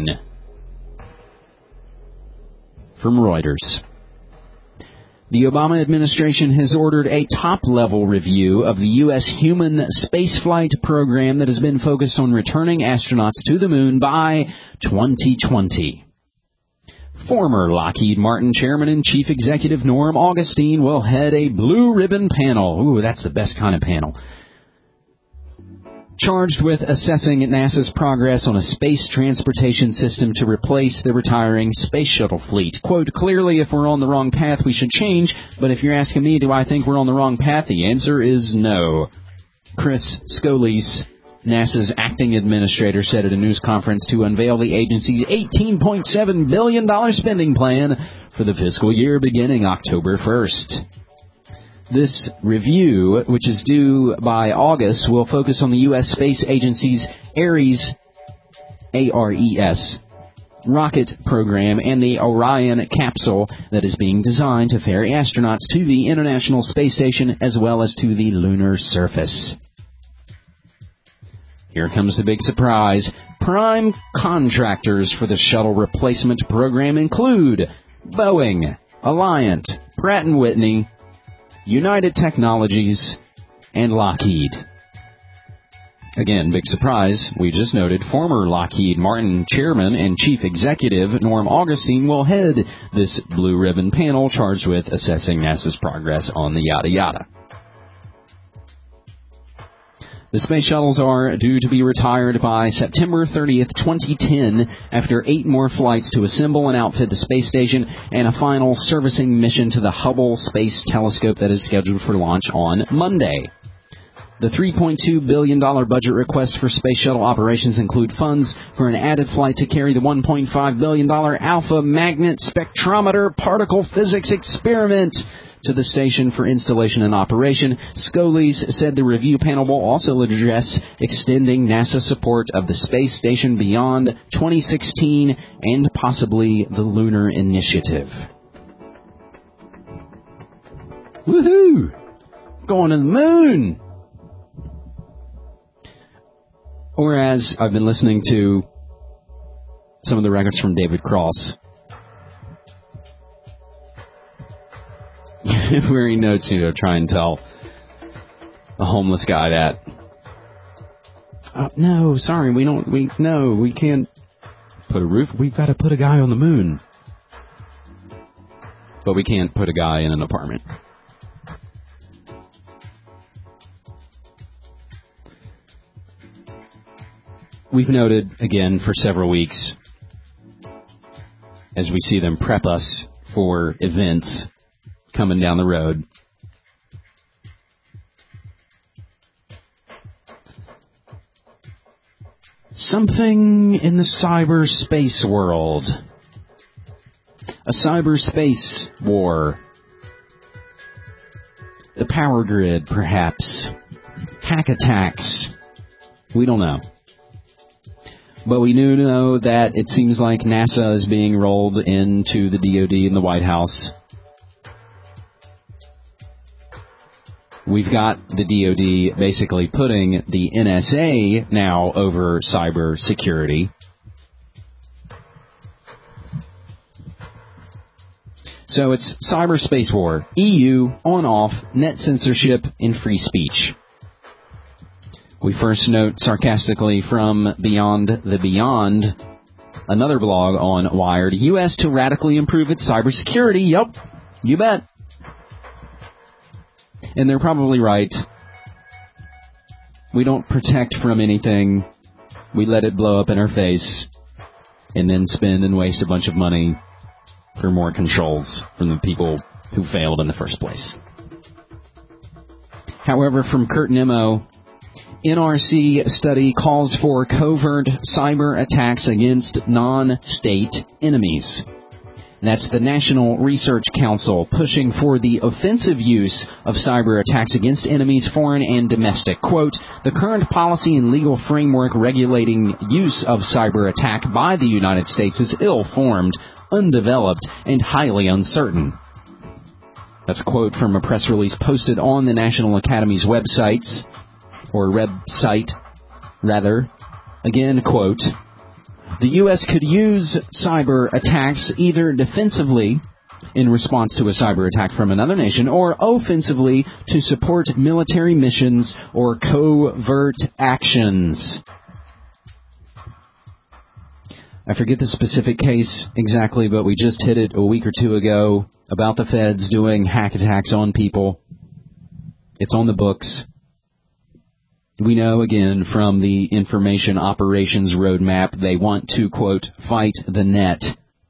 From Reuters. The Obama administration has ordered a top-level review of the U.S. human spaceflight program that has been focused on returning astronauts to the moon by 2020. Former Lockheed Martin Chairman and Chief Executive Norm Augustine will head a blue ribbon panel. Ooh, that's the best kind of panel. Charged with assessing NASA's progress on a space transportation system to replace the retiring space shuttle fleet. Quote, "Clearly, if we're on the wrong path, we should change. But if you're asking me, do I think we're on the wrong path? The answer is no." Chris Scholise, NASA's acting administrator, said at a news conference to unveil the agency's $18.7 billion spending plan for the fiscal year beginning October 1st. This review, which is due by August, will focus on the U.S. Space Agency's Ares, A-R-E-S, rocket program and the Orion capsule that is being designed to ferry astronauts to the International Space Station as well as to the lunar surface. Here comes the big surprise. Prime contractors for the shuttle replacement program include Boeing, Alliant, Pratt & Whitney, United Technologies, and Lockheed. Again, big surprise, we just noted former Lockheed Martin chairman and chief executive Norm Augustine will head this blue ribbon panel charged with assessing NASA's progress on the yada yada. The space shuttles are due to be retired by September 30th, 2010, after 8 more flights to assemble and outfit the space station and a final servicing mission to the Hubble Space Telescope that is scheduled for launch on Monday. The $3.2 billion budget request for space shuttle operations include funds for an added flight to carry the $1.5 billion Alpha Magnet Spectrometer particle physics experiment to the station for installation and operation. Scholars said the review panel will also address extending NASA support of the space station beyond 2016 and possibly the Lunar Initiative. Woohoo! Going to the moon! Or as I've been listening to some of the records from David Cross, where he notes, try and tell a homeless guy that, no, sorry, we can't put a roof, we've got to put a guy on the moon. But we can't put a guy in an apartment. We've noted, again, for several weeks, as we see them prep us for events coming down the road, something in the cyberspace world. A cyberspace war. The power grid, perhaps. Hack attacks. We don't know. But we do know that it seems like NASA is being rolled into the DoD and the White House. We've got the DoD basically putting the NSA now over cyber security. So it's cyberspace war, EU, on-off, net censorship, and free speech. We first note sarcastically from Beyond the Beyond, another blog on Wired, U.S. to radically improve its cybersecurity. Yup, you bet. And they're probably right. We don't protect from anything. We let it blow up in our face and then spend and waste a bunch of money for more controls from the people who failed in the first place. However, from Kurt Nimmo, NRC study calls for covert cyber attacks against non-state enemies. That's the National Research Council pushing for the offensive use of cyber attacks against enemies, foreign and domestic. Quote, the current policy and legal framework regulating use of cyber attack by the United States is ill-formed, undeveloped, and highly uncertain. That's a quote from a press release posted on the National Academy's website. Again, quote, the U.S. could use cyber attacks either defensively in response to a cyber attack from another nation or offensively to support military missions or covert actions. I forget the specific case exactly, but we just hit it a week or two ago about the feds doing hack attacks on people. It's on the books. We know, again, from the Information Operations Roadmap, they want to, quote, fight the net.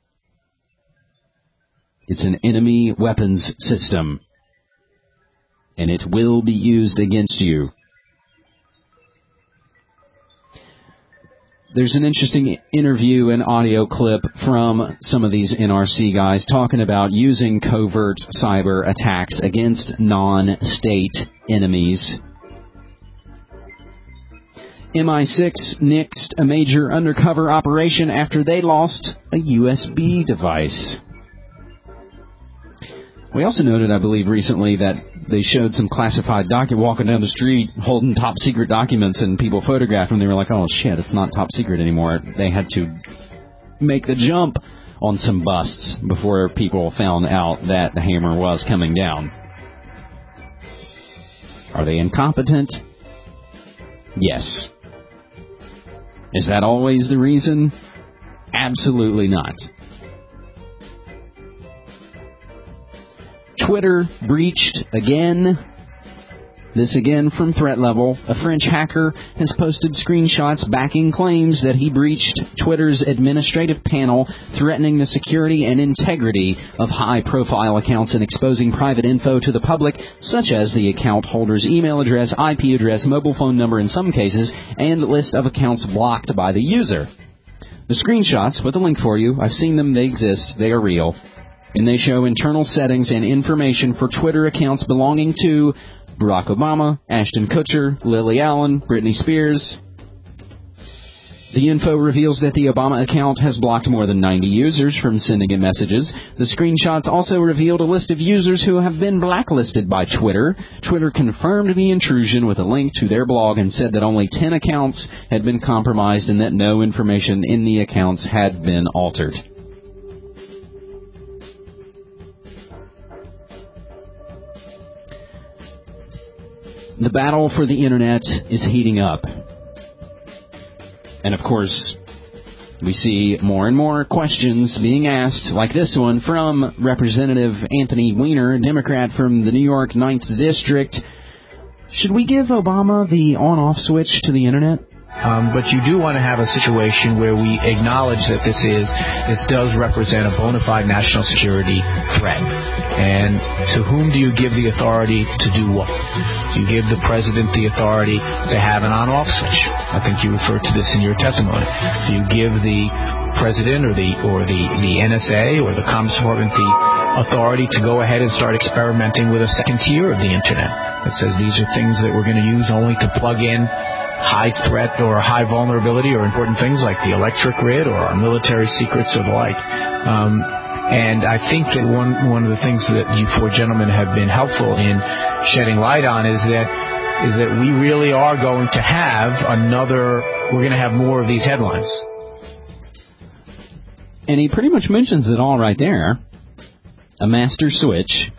It's an enemy weapons system, and it will be used against you. There's an interesting interview and audio clip from some of these NRC guys talking about using covert cyber attacks against non-state enemies. MI6 nixed a major undercover operation after they lost a USB device. We also noted, I believe, recently that they showed some classified walking down the street holding top secret documents, and people photographed them. They were like, oh, shit, it's not top secret anymore. They had to make the jump on some busts before people found out that the hammer was coming down. Are they incompetent? Yes. Is that always the reason? Absolutely not. Twitter breached again. This again from Threat Level. A French hacker has posted screenshots backing claims that he breached Twitter's administrative panel, threatening the security and integrity of high-profile accounts and exposing private info to the public, such as the account holder's email address, IP address, mobile phone number in some cases, and list of accounts blocked by the user. The screenshots, with a link for you, I've seen them, they exist, they are real. And they show internal settings and information for Twitter accounts belonging to Barack Obama, Ashton Kutcher, Lily Allen, Britney Spears. The info reveals that the Obama account has blocked more than 90 users from sending it messages. The screenshots also revealed a list of users who have been blacklisted by Twitter. Twitter confirmed the intrusion with a link to their blog and said that only 10 accounts had been compromised and that no information in the accounts had been altered. The battle for the Internet is heating up. And of course, we see more and more questions being asked, like this one from Representative Anthony Weiner, Democrat from the New York 9th District. Should we give Obama the on-off switch to the Internet? But you do want to have a situation where we acknowledge that this does represent a bona fide national security threat. And to whom do you give the authority to do what? Do you give the president the authority to have an on-off switch? I think you referred to this in your testimony. Do you give the president or the NSA or the Commerce Department the authority to go ahead and start experimenting with a second tier of the Internet that says these are things that we're going to use only to plug in high threat or high vulnerability or important things like the electric grid or our military secrets or the like. And I think that one of the things that you four gentlemen have been helpful in shedding light on is that we really are going to have we're going to have more of these headlines. And he pretty much mentions it all right there. A master switch,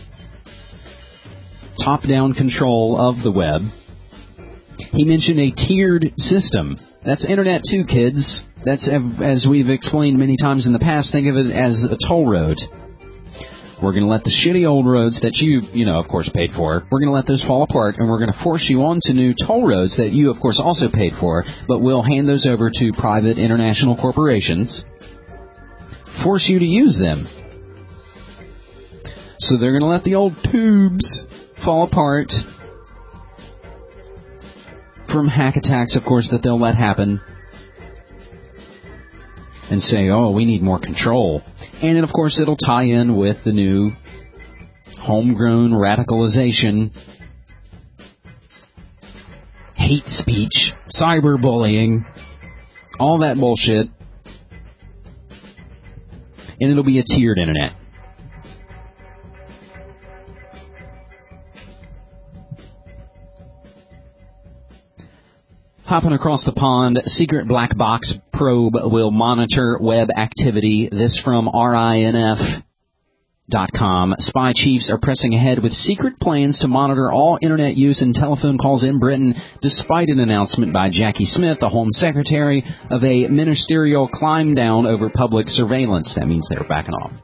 top-down control of the web. He mentioned a tiered system. That's Internet too, kids. That's, as we've explained many times in the past, think of it as a toll road. We're going to let the shitty old roads that you of course, paid for, we're going to let those fall apart, and we're going to force you onto new toll roads that you, of course, also paid for, but we'll hand those over to private international corporations, force you to use them. So they're going to let the old tubes fall apart from hack attacks, of course, that they'll let happen, and say, oh, we need more control. And then, of course, it'll tie in with the new homegrown radicalization, hate speech, cyberbullying, all that bullshit. And it'll be a tiered Internet. Hopping across the pond, secret black box probe will monitor web activity. This from RINF.com. Spy chiefs are pressing ahead with secret plans to monitor all Internet use and telephone calls in Britain, despite an announcement by Jackie Smith, the Home Secretary, of a ministerial climb down over public surveillance. That means they're backing off.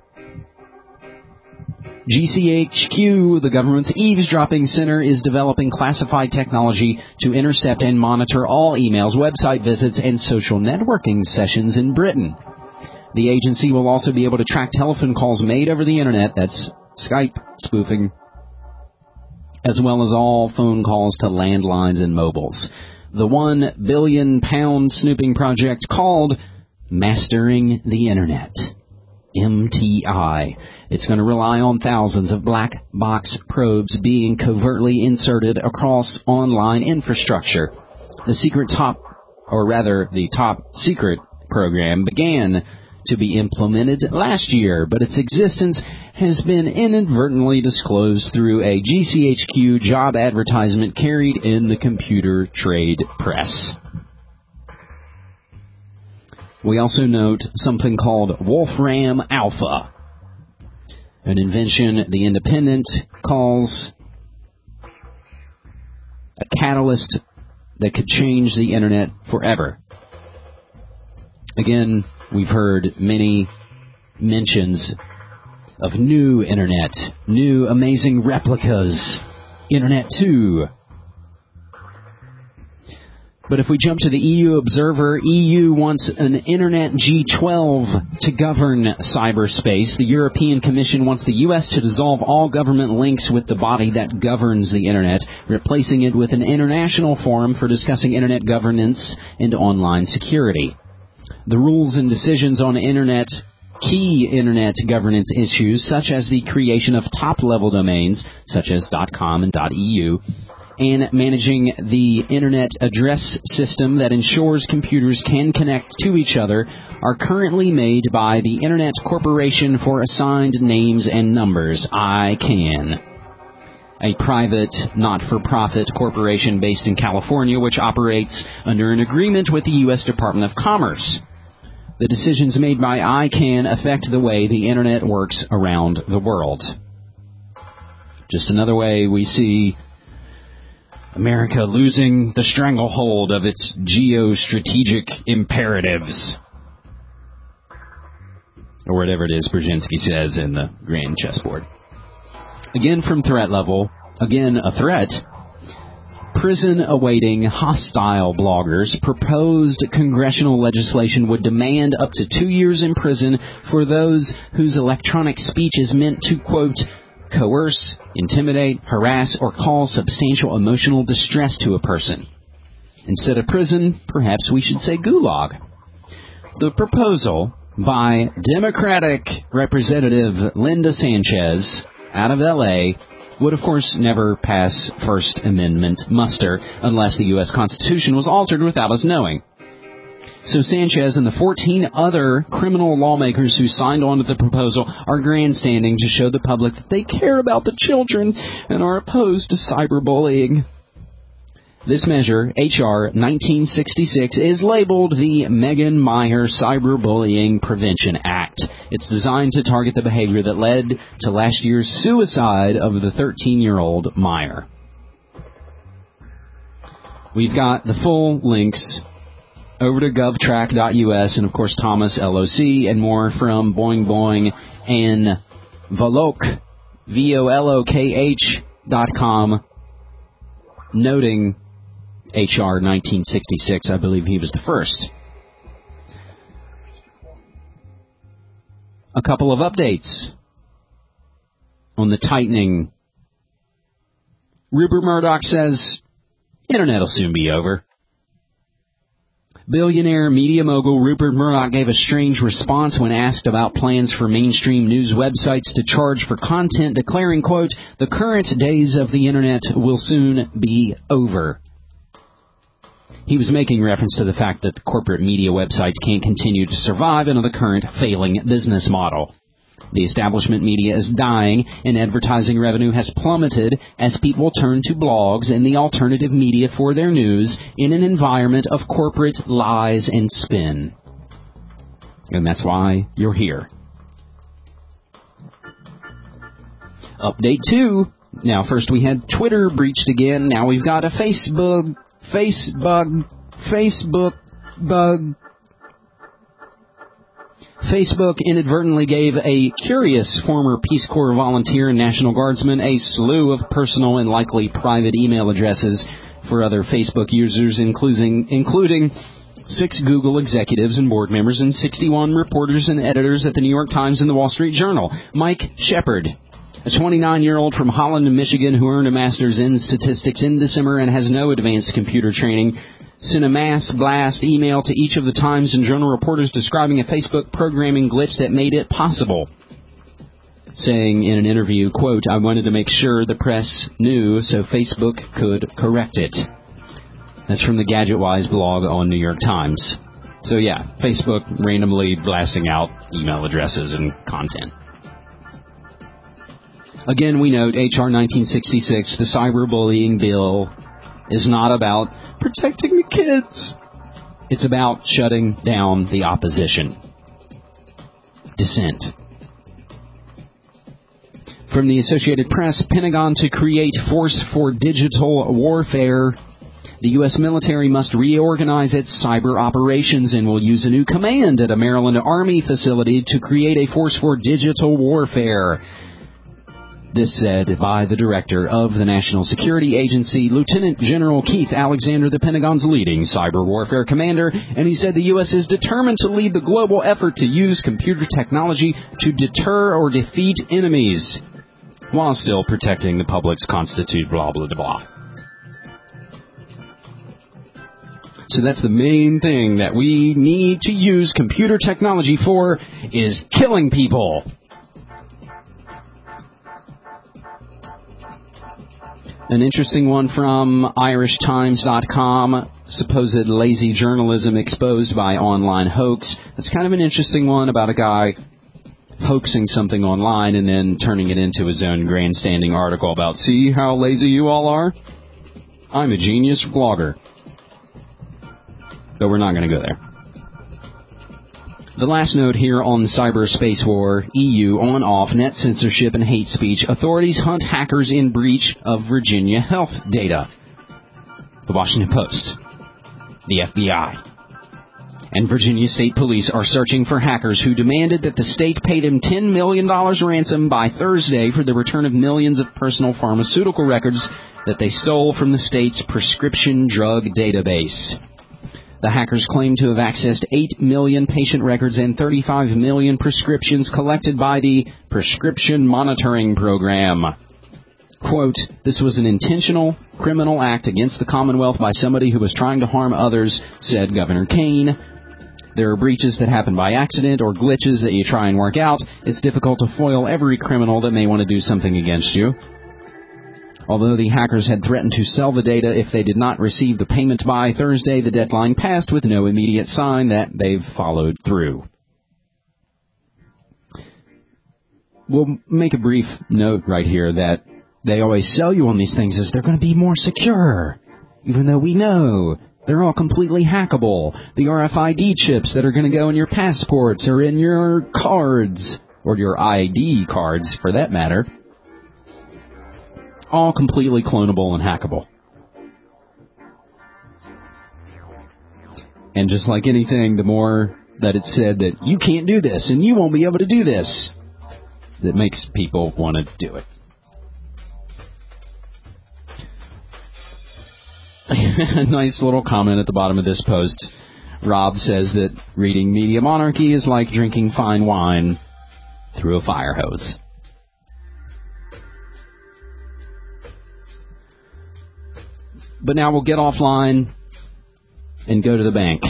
GCHQ, the government's eavesdropping center, is developing classified technology to intercept and monitor all emails, website visits, and social networking sessions in Britain. The agency will also be able to track telephone calls made over the Internet, that's Skype spoofing, as well as all phone calls to landlines and mobiles. The £1 billion snooping project called Mastering the Internet, MTI. It's going to rely on thousands of black box probes being covertly inserted across online infrastructure. The top secret program began to be implemented last year, but its existence has been inadvertently disclosed through a GCHQ job advertisement carried in the computer trade press. We also note something called Wolfram Alpha, an invention The Independent calls a catalyst that could change the internet forever. Again, we've heard many mentions of new internet, new amazing replicas, Internet 2. But if we jump to the EU Observer, EU wants an Internet G12 to govern cyberspace. The European Commission wants the U.S. to dissolve all government links with the body that governs the Internet, replacing it with an international forum for discussing Internet governance and online security. The rules and decisions on key Internet governance issues, such as the creation of top-level domains, such as .com and .eu, and managing the Internet address system that ensures computers can connect to each other, are currently made by the Internet Corporation for Assigned Names and Numbers, ICANN, a private, not-for-profit corporation based in California which operates under an agreement with the U.S. Department of Commerce. The decisions made by ICANN affect the way the Internet works around the world. Just another way we see America losing the stranglehold of its geostrategic imperatives. Or whatever it is Brzezinski says in the grand chessboard. Again from threat level, again a threat. Prison awaiting hostile bloggers. Proposed congressional legislation would demand up to 2 years in prison for those whose electronic speech is meant to, quote, coerce, intimidate, harass, or cause substantial emotional distress to a person. Instead of prison, perhaps we should say gulag. The proposal by Democratic Representative Linda Sanchez out of L.A. would, of course, never pass First Amendment muster unless the U.S. Constitution was altered without us knowing. So Sanchez and the 14 other criminal lawmakers who signed on to the proposal are grandstanding to show the public that they care about the children and are opposed to cyberbullying. This measure, H.R. 1966, is labeled the Megan Meier Cyberbullying Prevention Act. It's designed to target the behavior that led to last year's suicide of the 13-year-old Meier. We've got the full links over to govtrack.us and, of course, Thomas LOC and more from Boing Boing and Volokh, VOLOKH.com, noting H.R. 1966. I believe he was the first. A couple of updates on the tightening. Rupert Murdoch says, Internet will soon be over. Billionaire media mogul Rupert Murdoch gave a strange response when asked about plans for mainstream news websites to charge for content, declaring, quote, the current days of the Internet will soon be over. He was making reference to the fact that the corporate media websites can't continue to survive under the current failing business model. The establishment media is dying, and advertising revenue has plummeted as people turn to blogs and the alternative media for their news in an environment of corporate lies and spin. And that's why you're here. Update 2. Now, first we had Twitter breached again. Now we've got a Facebook bug. Facebook inadvertently gave a curious former Peace Corps volunteer and National Guardsman a slew of personal and likely private email addresses for other Facebook users, including 6 Google executives and board members and 61 reporters and editors at the New York Times and the Wall Street Journal. Mike Shepard, a 29-year-old from Holland, Michigan, who earned a master's in statistics in December and has no advanced computer training, sent a mass blast email to each of the Times and Journal reporters describing a Facebook programming glitch that made it possible, saying in an interview, quote, I wanted to make sure the press knew so Facebook could correct it. That's from the GadgetWise blog on New York Times. So yeah, Facebook randomly blasting out email addresses and content. Again, we note H.R. 1966, the cyberbullying bill, is not about protecting the kids. It's about shutting down the opposition. Dissent. From the Associated Press, Pentagon to create force for digital warfare. The U.S. military must reorganize its cyber operations and will use a new command at a Maryland Army facility to create a force for digital warfare. This said by the director of the National Security Agency, Lieutenant General Keith Alexander, the Pentagon's leading cyber warfare commander, and he said the U.S. is determined to lead the global effort to use computer technology to deter or defeat enemies, while still protecting the public's constitute, blah, blah, blah. So that's the main thing that we need to use computer technology for, is killing people. An interesting one from IrishTimes.com, supposed lazy journalism exposed by online hoax. That's kind of an interesting one about a guy hoaxing something online and then turning it into his own grandstanding article about, see how lazy you all are? I'm a genius blogger. But we're not going to go there. The last note here on cyberspace war, EU on-off net censorship and hate speech. Authorities hunt hackers in breach of Virginia health data. The Washington Post, the FBI, and Virginia State Police are searching for hackers who demanded that the state paid him $10 million ransom by Thursday for the return of millions of personal pharmaceutical records that they stole from the state's prescription drug database. The hackers claim to have accessed 8 million patient records and 35 million prescriptions collected by the Prescription Monitoring Program. Quote, this was an intentional criminal act against the Commonwealth by somebody who was trying to harm others, said Governor Kane. There are breaches that happen by accident or glitches that you try and work out. It's difficult to foil every criminal that may want to do something against you. Although the hackers had threatened to sell the data if they did not receive the payment by Thursday, the deadline passed with no immediate sign that they've followed through. We'll make a brief note right here that they always sell you on these things as they're going to be more secure, even though we know they're all completely hackable. The RFID chips that are going to go in your passports or in your cards, or your ID cards for that matter, all completely clonable and hackable. And just like anything, the more that it's said that you can't do this and you won't be able to do this, that makes people want to do it. A nice little comment at the bottom of this post. Rob says that reading Media Monarchy is like drinking fine wine through a fire hose. But now we'll get offline and go to the bank.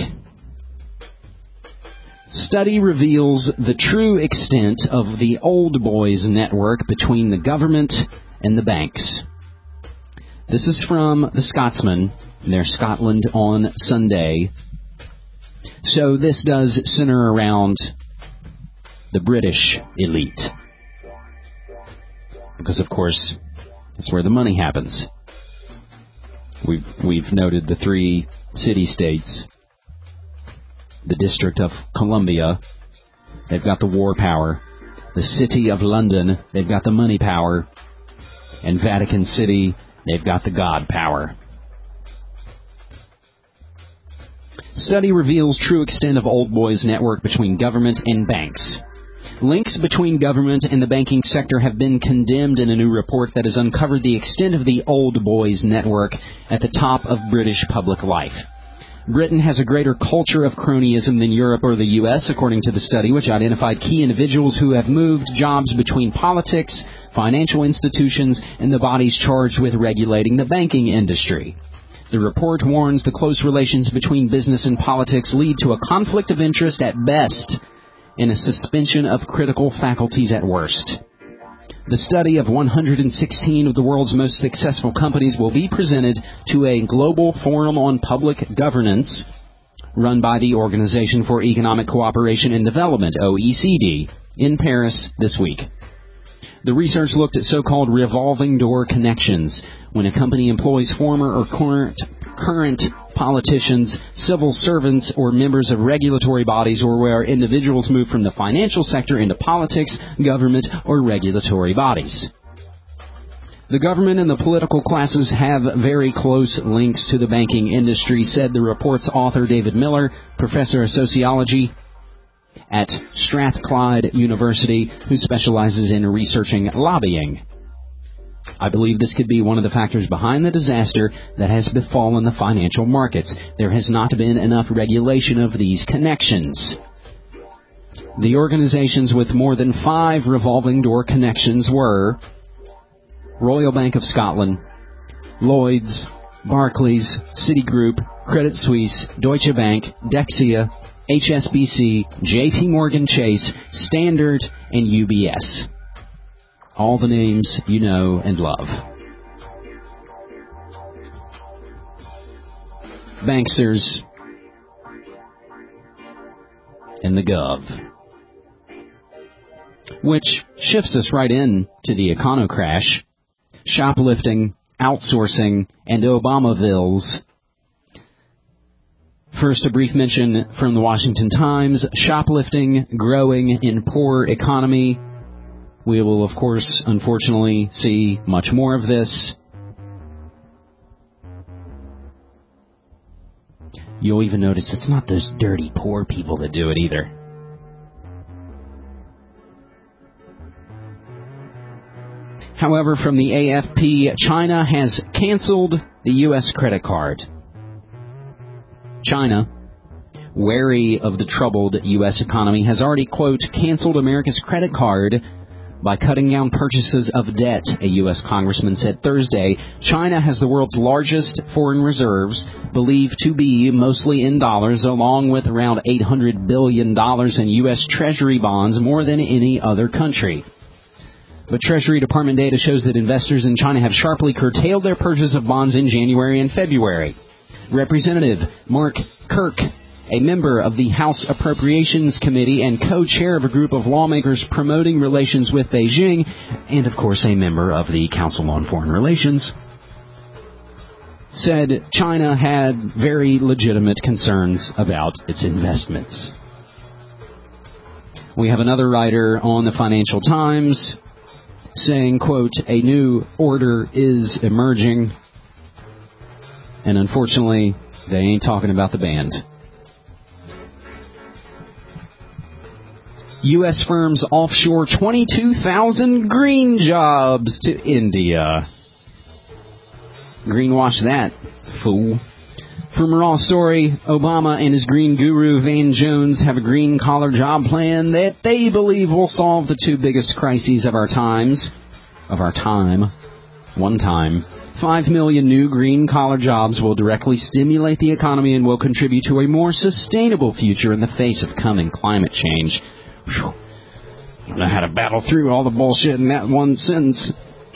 Study reveals the true extent of the old boys network between the government and the banks. This is from the Scotsman, their Scotland on Sunday. So this does center around the British elite. Because, of course, that's where the money happens. We've noted the 3 city-states. The District of Columbia, they've got the war power. The City of London, they've got the money power. And Vatican City, they've got the God power. Study reveals true extent of old boys network between government and banks. Links between government and the banking sector have been condemned in a new report that has uncovered the extent of the old boys network at the top of British public life. Britain has a greater culture of cronyism than Europe or the U.S., according to the study, which identified key individuals who have moved jobs between politics, financial institutions, and the bodies charged with regulating the banking industry. The report warns the close relations between business and politics lead to a conflict of interest at best and a suspension of critical faculties at worst. The study of 116 of the world's most successful companies will be presented to a global forum on public governance run by the Organization for Economic Cooperation and Development, OECD, in Paris this week. The research looked at so-called revolving door connections, when a company employs former or current politicians, civil servants, or members of regulatory bodies, or where individuals move from the financial sector into politics, government, or regulatory bodies. The government and the political classes have very close links to the banking industry, said the report's author David Miller, professor of sociology at Strathclyde University, who specializes in researching lobbying. I believe this could be one of the factors behind the disaster that has befallen the financial markets. There has not been enough regulation of these connections. The organizations with more than 5 revolving door connections were Royal Bank of Scotland, Lloyds, Barclays, Citigroup, Credit Suisse, Deutsche Bank, Dexia, HSBC, JP Morgan Chase, Standard, and UBS. All the names you know and love. Banksters and the Gov. Which shifts us right in to the econo crash, shoplifting, outsourcing, and Obamavilles. First, a brief mention from the Washington Times, shoplifting growing in poor economy. We will, of course, unfortunately, see much more of this. You'll even notice it's not those dirty poor people that do it either. However, from the AFP, China has canceled the U.S. credit card. China, wary of the troubled U.S. economy, has already, quote, canceled America's credit card by cutting down purchases of debt, a U.S. congressman said Thursday. China has the world's largest foreign reserves, believed to be mostly in dollars, along with around $800 billion in U.S. Treasury bonds, more than any other country. But Treasury Department data shows that investors in China have sharply curtailed their purchase of bonds in January and February. Representative Mark Kirk, a member of the House Appropriations Committee and co-chair of a group of lawmakers promoting relations with Beijing, and of course a member of the Council on Foreign Relations, said China had very legitimate concerns about its investments. We have another writer on the Financial Times saying, quote, a new order is emerging. And unfortunately, they ain't talking about the band. U.S. firms offshore 22,000 green jobs to India. Greenwash that, fool. From a Raw Story, Obama and his green guru Van Jones have a green-collar job plan that they believe will solve the 2 biggest crises of our time. 5 million new green-collar jobs will directly stimulate the economy and will contribute to a more sustainable future in the face of coming climate change. Whew. I don't know how to battle through all the bullshit in that one sentence.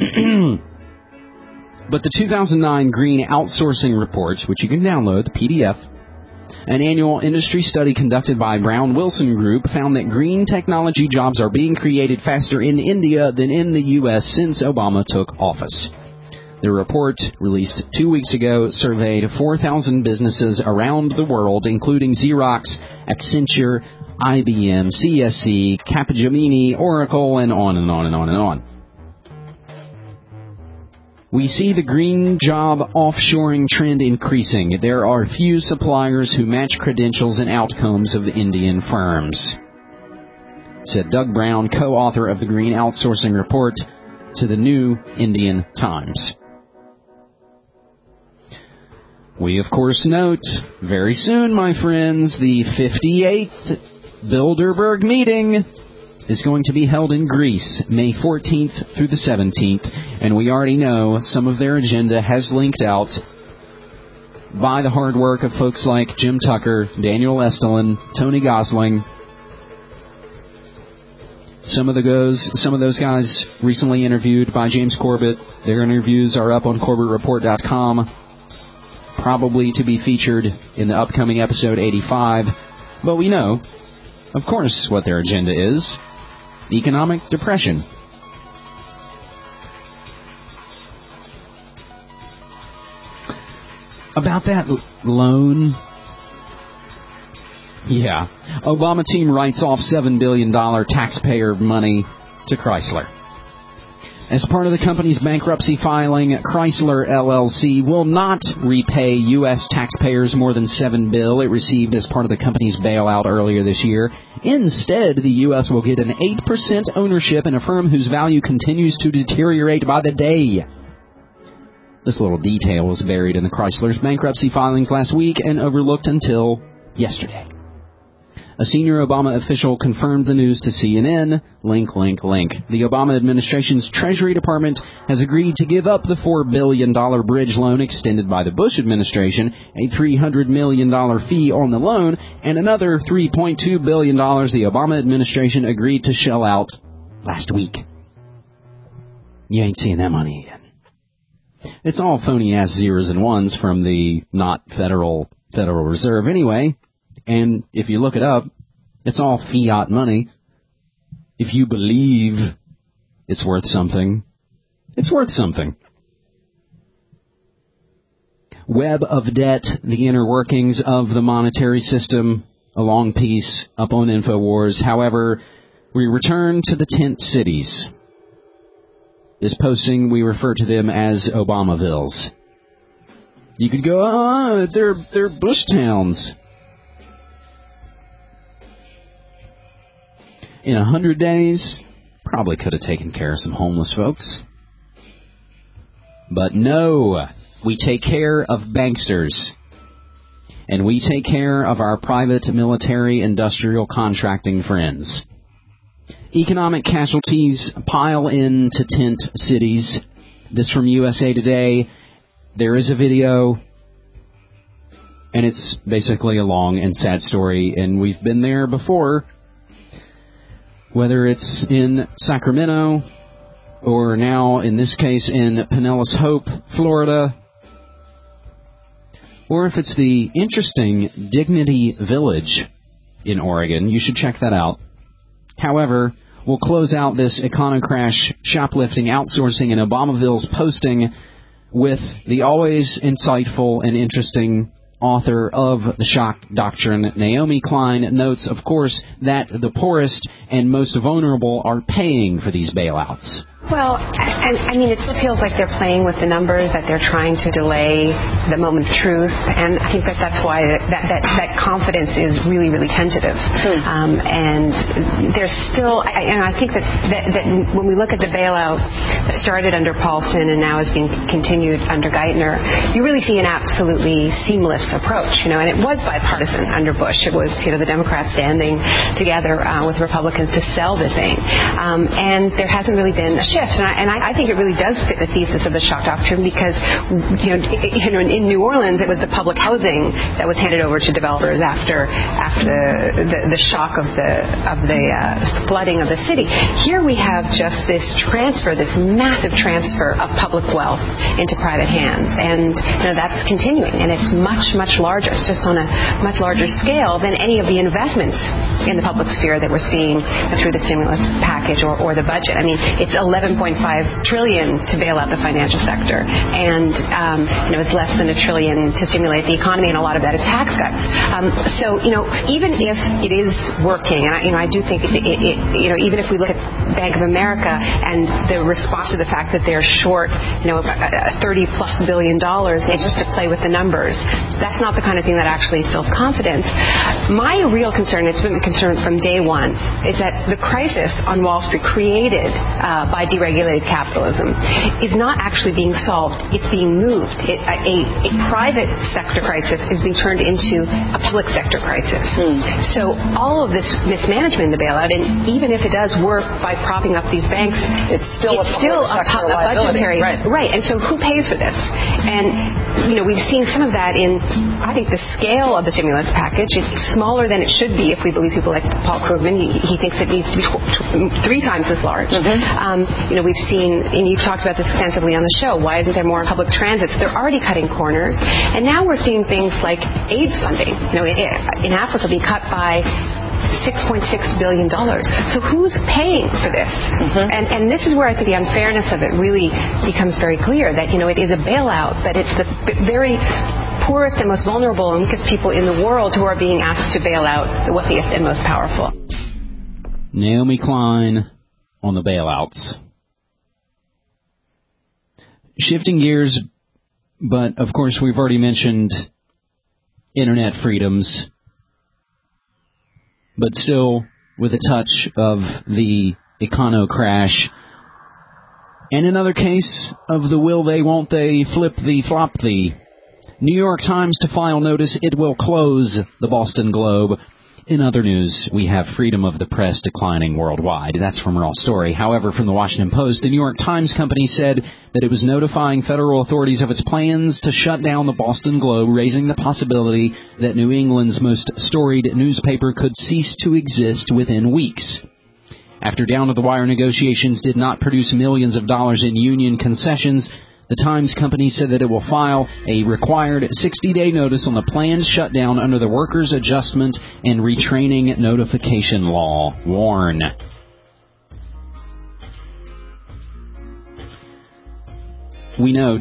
But the 2009 Green Outsourcing Report, which you can download, the PDF, an annual industry study conducted by Brown Wilson Group, found that green technology jobs are being created faster in India than in the U.S. since Obama took office. The report, released 2 weeks ago, surveyed 4,000 businesses around the world, including Xerox, Accenture, IBM, CSC, Capgemini, Oracle, and on and on and on and on. We see the green job offshoring trend increasing. There are few suppliers who match credentials and outcomes of the Indian firms, said Doug Brown, co-author of the Green Outsourcing Report, to the New Indian Times. We, of course, note, very soon, my friends, the 58th Bilderberg meeting is going to be held in Greece, May 14th through the 17th, and we already know some of their agenda has linked out by the hard work of folks like Jim Tucker, Daniel Estulin, Tony Gosling. Some of those guys recently interviewed by James Corbett. Their interviews are up on CorbettReport.com. probably to be featured in the upcoming episode 85. But we know, of course, what their agenda is. Economic depression. About that loan... Yeah. Obama team writes off $7 billion taxpayer money to Chrysler. As part of the company's bankruptcy filing, Chrysler LLC will not repay U.S. taxpayers more than $7 billion it received as part of the company's bailout earlier this year. Instead, the U.S. will get an 8% ownership in a firm whose value continues to deteriorate by the day. This little detail was buried in the Chrysler's bankruptcy filings last week and overlooked until yesterday. A senior Obama official confirmed the news to CNN. Link, link, link. The Obama administration's Treasury Department has agreed to give up the $4 billion bridge loan extended by the Bush administration, a $300 million fee on the loan, and another $3.2 billion the Obama administration agreed to shell out last week. You ain't seeing that money again. It's all phony-ass zeros and ones from the not Federal Reserve anyway. And if you look it up, it's all fiat money. If you believe it's worth something, it's worth something. Web of debt, the inner workings of the monetary system, a long piece up on InfoWars. However, we return to the tent cities. This posting, we refer to them as Obamavilles. You could go, they're Bush towns. In 100 days, probably could have taken care of some homeless folks. But no, we take care of banksters. And we take care of our private military industrial contracting friends. Economic casualties pile into tent cities. This from USA Today. There is a video, and it's basically a long and sad story, and we've been there before. Whether it's in Sacramento, or now, in this case, in Pinellas Hope, Florida, or if it's the interesting Dignity Village in Oregon, you should check that out. However, we'll close out this Econocrash shoplifting, outsourcing, and Obamavilles posting with the always insightful and interesting author of The Shock Doctrine, Naomi Klein, notes, of course, that the poorest and most vulnerable are paying for these bailouts. Well, I mean, it feels like they're playing with the numbers, that they're trying to delay the moment of truth, and I think that's why that confidence is really, really tentative. And there's still, I think that when we look at the bailout that started under Paulson and now is being continued under Geithner, you really see an absolutely seamless approach, and it was bipartisan under Bush. It was, the Democrats standing together with Republicans to sell this thing, and there hasn't really been a shift. And I think it really does fit the thesis of the shock doctrine because, in New Orleans, it was the public housing that was handed over to developers after the shock of the flooding of the city. Here we have just this transfer, this massive transfer of public wealth into private hands, and that's continuing, and it's much, much larger. It's just on a much larger scale than any of the investments in the public sphere that we're seeing through the stimulus package or the budget. I mean, it's $11.5 trillion to bail out the financial sector, and it's less than $1 trillion to stimulate the economy, and a lot of that is tax cuts. So even if it is working, and I do think even if we look at Bank of America and the response to the fact that they're short $30+ billion, it's just to play with the numbers. That's not the kind of thing that actually instills confidence. My real concern, it's been a concern from day one, is that the crisis on Wall Street created by deregulated capitalism is not actually being solved. It's being moved. A private sector crisis is being turned into a public sector crisis. So all of this mismanagement in the bailout, and even if it does work by propping up these banks, it's still a budgetary right. And so who pays for this? And we've seen some of that in, I think, the scale of the stimulus package. It's smaller than it should be if we believe people like Paul Krugman. He thinks it needs to be 3 times as large. We've seen, and you've talked about this extensively on the show, why isn't there more public transit? So they're already cutting corners. And now we're seeing things like AIDS funding, in Africa be cut by $6.6 billion. So who's paying for this? And this is where I think the unfairness of it really becomes very clear, that, it is a bailout, but it's the very poorest and most vulnerable and weakest people in the world who are being asked to bail out the wealthiest and most powerful. Naomi Klein on the bailouts. Shifting gears, but of course we've already mentioned internet freedoms, but still with a touch of the econo crash. And another case of the will they, won't they, flip the, flop the. New York Times to file notice it will close the Boston Globe. In other news, we have freedom of the press declining worldwide. That's from Raw Story. However, from the Washington Post, the New York Times Company said that it was notifying federal authorities of its plans to shut down the Boston Globe, raising the possibility that New England's most storied newspaper could cease to exist within weeks. After down-to-the-wire negotiations did not produce millions of dollars in union concessions, the Times Company said that it will file a required 60-day notice on the planned shutdown under the Workers' Adjustment and Retraining Notification Law, WARN. We note,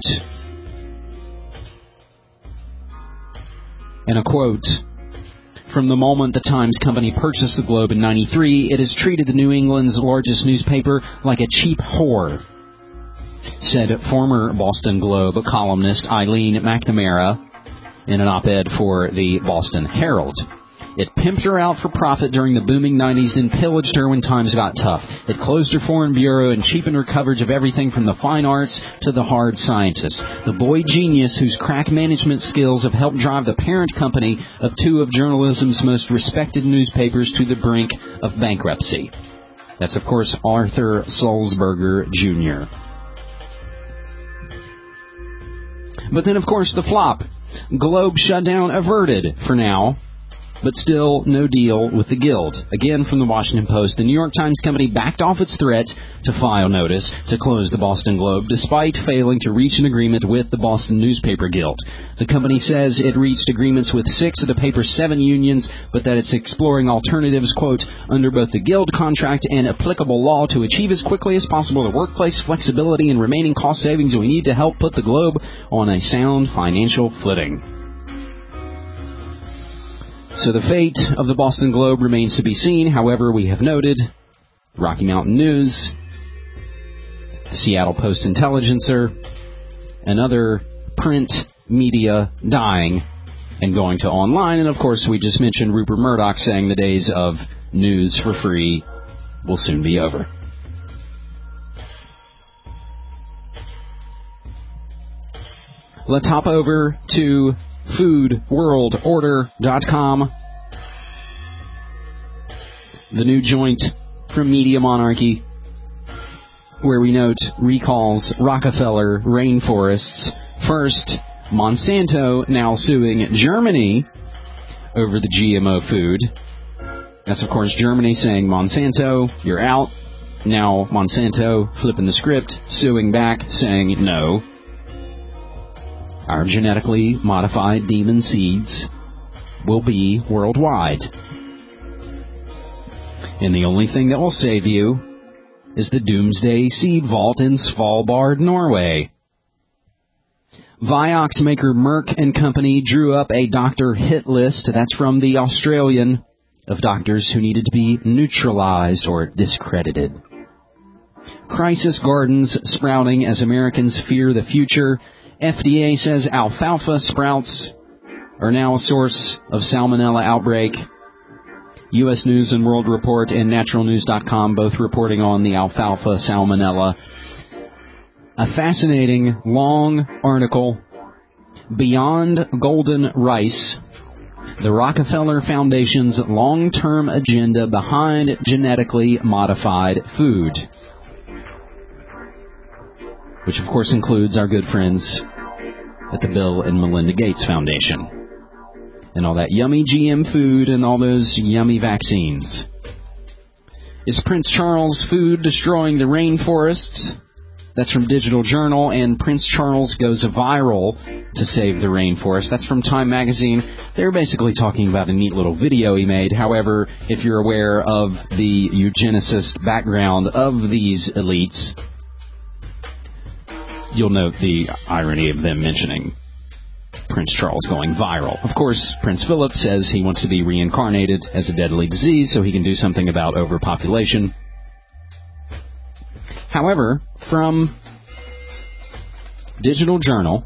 and a quote, from the moment the Times Company purchased the Globe in '93, it has treated the New England's largest newspaper like a cheap whore, said former Boston Globe columnist Eileen McNamara in an op-ed for the Boston Herald. It pimped her out for profit during the booming 90s, then pillaged her when times got tough. It closed her foreign bureau and cheapened her coverage of everything from the fine arts to the hard sciences. The boy genius whose crack management skills have helped drive the parent company of 2 of journalism's most respected newspapers to the brink of bankruptcy. That's, of course, Arthur Sulzberger, Jr. But then, of course, the flop. Globe shutdown averted for now, but still no deal with the Guild. Again, from the Washington Post, the New York Times Company backed off its threat to file notice to close the Boston Globe, despite failing to reach an agreement with the Boston Newspaper Guild. The company says it reached agreements with 6 of the paper's 7 unions, but that it's exploring alternatives, quote, under both the Guild contract and applicable law to achieve as quickly as possible the workplace flexibility and remaining cost savings we need to help put the Globe on a sound financial footing. So the fate of the Boston Globe remains to be seen. However, we have noted Rocky Mountain News, the Seattle Post-Intelligencer, and other print media dying and going to online. And, of course, we just mentioned Rupert Murdoch saying the days of news for free will soon be over. Let's hop over to foodworldorder.com, the new joint from Media Monarchy, where we note recalls Rockefeller rainforests. First, Monsanto now suing Germany over the GMO food. That's, of course, Germany saying, Monsanto, you're out. Now Monsanto flipping the script, suing back, saying no. Our genetically modified demon seeds will be worldwide. And the only thing that will save you is the Doomsday Seed Vault in Svalbard, Norway. Vioxx maker Merck & Company drew up a doctor hit list, that's from the Australian, of doctors who needed to be neutralized or discredited. Crisis gardens sprouting as Americans fear the future. FDA says alfalfa sprouts are now a source of salmonella outbreak. U.S. News and World Report and naturalnews.com both reporting on the alfalfa salmonella. A fascinating, long article, Beyond Golden Rice, the Rockefeller Foundation's long-term agenda behind genetically modified food, which of course includes our good friends at the Bill and Melinda Gates Foundation. And all that yummy GM food and all those yummy vaccines. Is Prince Charles' food destroying the rainforests? That's from Digital Journal, and Prince Charles goes viral to save the rainforest. That's from Time Magazine. They're basically talking about a neat little video he made. However, if you're aware of the eugenicist background of these elites, you'll note the irony of them mentioning Prince Charles going viral. Of course, Prince Philip says he wants to be reincarnated as a deadly disease so he can do something about overpopulation. However, from Digital Journal,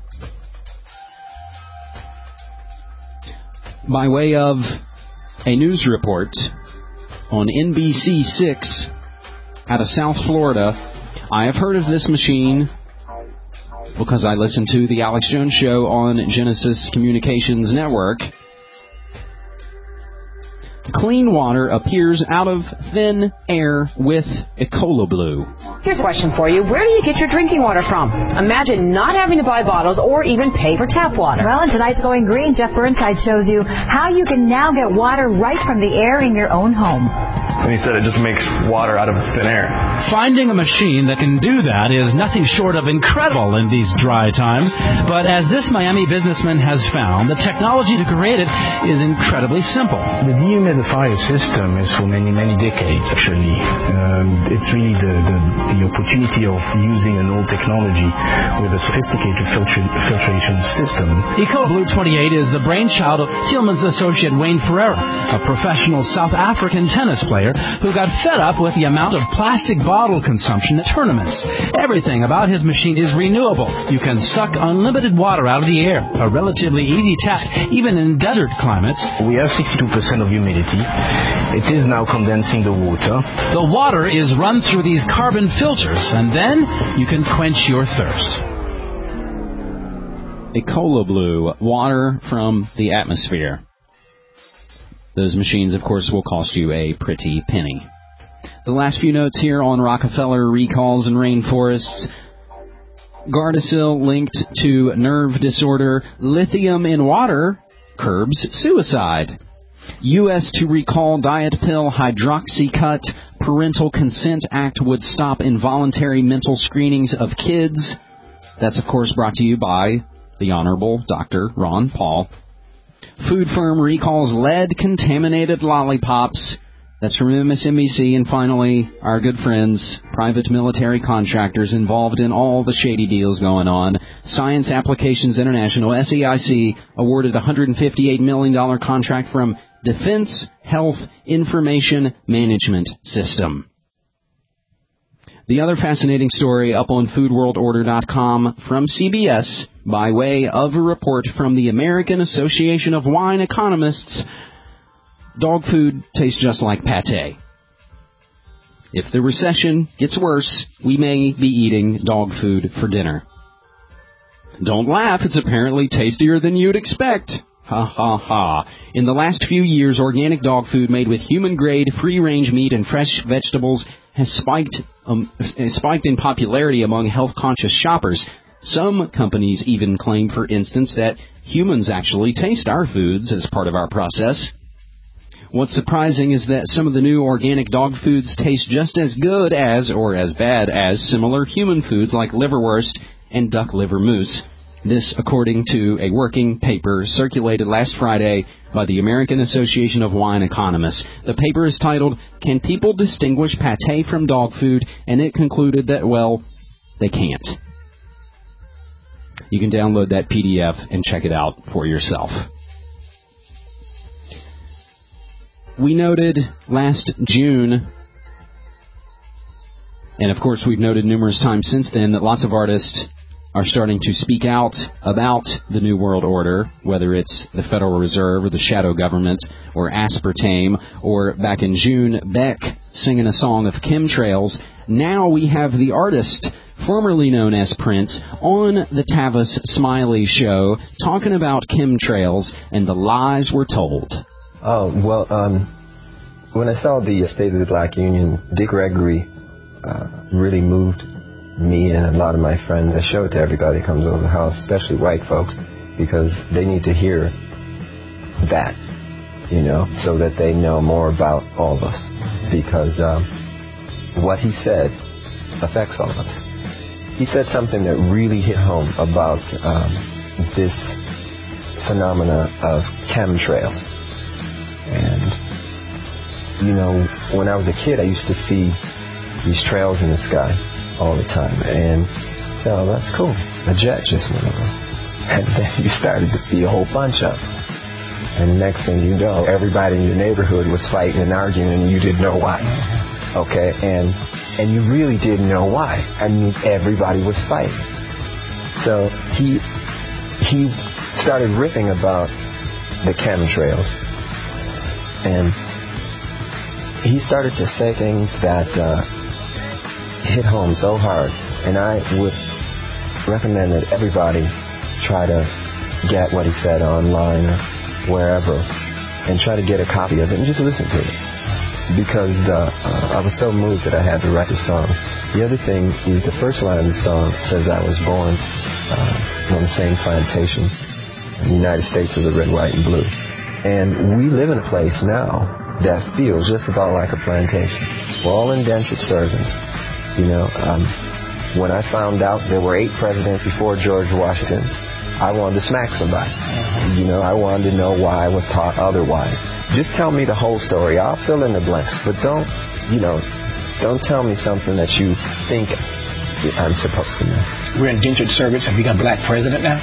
by way of a news report on NBC6 out of South Florida, I have heard of this machine because I listen to the Alex Jones Show on Genesis Communications Network. Clean water appears out of thin air with EcoloBlue. Here's a question for you. Where do you get your drinking water from? Imagine not having to buy bottles or even pay for tap water. Well, in tonight's Going Green, Jeff Burnside shows you how you can now get water right from the air in your own home. And he said it just makes water out of thin air. Finding a machine that can do that is nothing short of incredible in these dry times. But as this Miami businessman has found, the technology to create it is incredibly simple. The dehumidifier system is for many, many decades, actually. It's really the opportunity of using an old technology with a sophisticated filtration system. EcoloBlue 28 is the brainchild of Tillman's associate Wayne Ferreira, a professional South African tennis player who got fed up with the amount of plastic bottle consumption at tournaments. Everything about his machine is renewable. You can suck unlimited water out of the air, a relatively easy task, even in desert climates. We have 62% of humidity. It is now condensing the water. The water is run through these carbon filters, and then you can quench your thirst. EcoloBlue, water from the atmosphere. Those machines, of course, will cost you a pretty penny. The last few notes here on Rockefeller recalls and rainforests. Gardasil linked to nerve disorder. Lithium in water curbs suicide. U.S. to recall diet pill Hydroxycut. Parental Consent Act would stop involuntary mental screenings of kids. That's, of course, brought to you by the Honorable Dr. Ron Paul. Food firm recalls lead-contaminated lollipops. That's from MSNBC. And finally, our good friends, private military contractors involved in all the shady deals going on. Science Applications International, SAIC, awarded a $158 million contract from Defense Health Information Management System. The other fascinating story up on foodworldorder.com from CBS by way of a report from the American Association of Wine Economists. Dog food tastes just like pâté. If the recession gets worse, we may be eating dog food for dinner. Don't laugh, it's apparently tastier than you'd expect. Ha ha ha. In the last few years, organic dog food made with human-grade, free-range meat and fresh vegetables has spiked in popularity among health-conscious shoppers. Some companies even claim, for instance, that humans actually taste our foods as part of our process. What's surprising is that some of the new organic dog foods taste just as good as, or as bad as, similar human foods like liverwurst and duck liver mousse. This, according to a working paper circulated last Friday by the American Association of Wine Economists. The paper is titled, Can People Distinguish Pâté from Dog Food? And it concluded that, well, they can't. You can download that PDF and check it out for yourself. We noted last June, and of course we've noted numerous times since then, that lots of artists are starting to speak out about the New World Order, whether it's the Federal Reserve or the shadow government or aspartame, or back in June, Beck singing a song of chemtrails. Now we have the artist, formerly known as Prince, on the Tavis Smiley show, talking about chemtrails and the lies we're told. Oh, well, when I saw the State of the Black Union, Dick Gregory really moved me and a lot of my friends, I show it to everybody that comes over the house, especially white folks, because they need to hear that, you know, so that they know more about all of us. Because what he said affects all of us. He said something that really hit home about this phenomena of chemtrails. And, you know, when I was a kid, I used to see these trails in the sky all the time. And, oh, that's cool. A jet just went over. And then you started to see a whole bunch of them. And the next thing you know, everybody in your neighborhood was fighting and arguing, and you didn't know why. Okay? And you really didn't know why. I mean, everybody was fighting. So he started riffing about the chemtrails. And he started to say things that hit home so hard. And I would recommend that everybody try to get what he said online or wherever and try to get a copy of it and just listen to it. Because I was so moved that I had to write the song. The other thing is the first line of the song says I was born on the same plantation in the United States of the red, white, and blue. And we live in a place now that feels just about like a plantation. We're all indentured servants. You know, when I found out there were 8 presidents before George Washington, I wanted to smack somebody. You know, I wanted to know why I was taught otherwise. Just tell me the whole story. I'll fill in the blanks. But don't tell me something that you think I'm supposed to know. We're indentured servants. Have you got a black president now?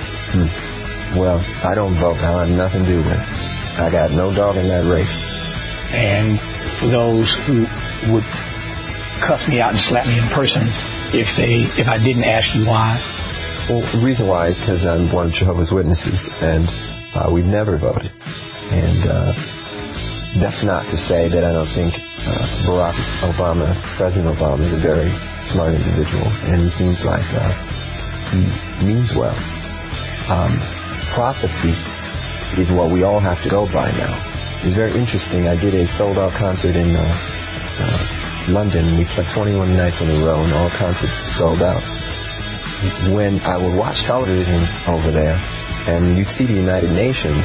Well, I don't vote. I have nothing to do with it. I got no dog in that race. And for those who would cuss me out and slap me in person if I didn't ask you why. Well, the reason why is because I'm one of Jehovah's Witnesses, and we've never voted. And that's not to say that I don't think Barack Obama, President Obama, is a very smart individual, and he seems like he means well. Prophecy is what we all have to go by now. It's very interesting. I did a sold-out concert in London. We played 21 nights in a row, and all concerts sold out. When I would watch television over there, and you see the United Nations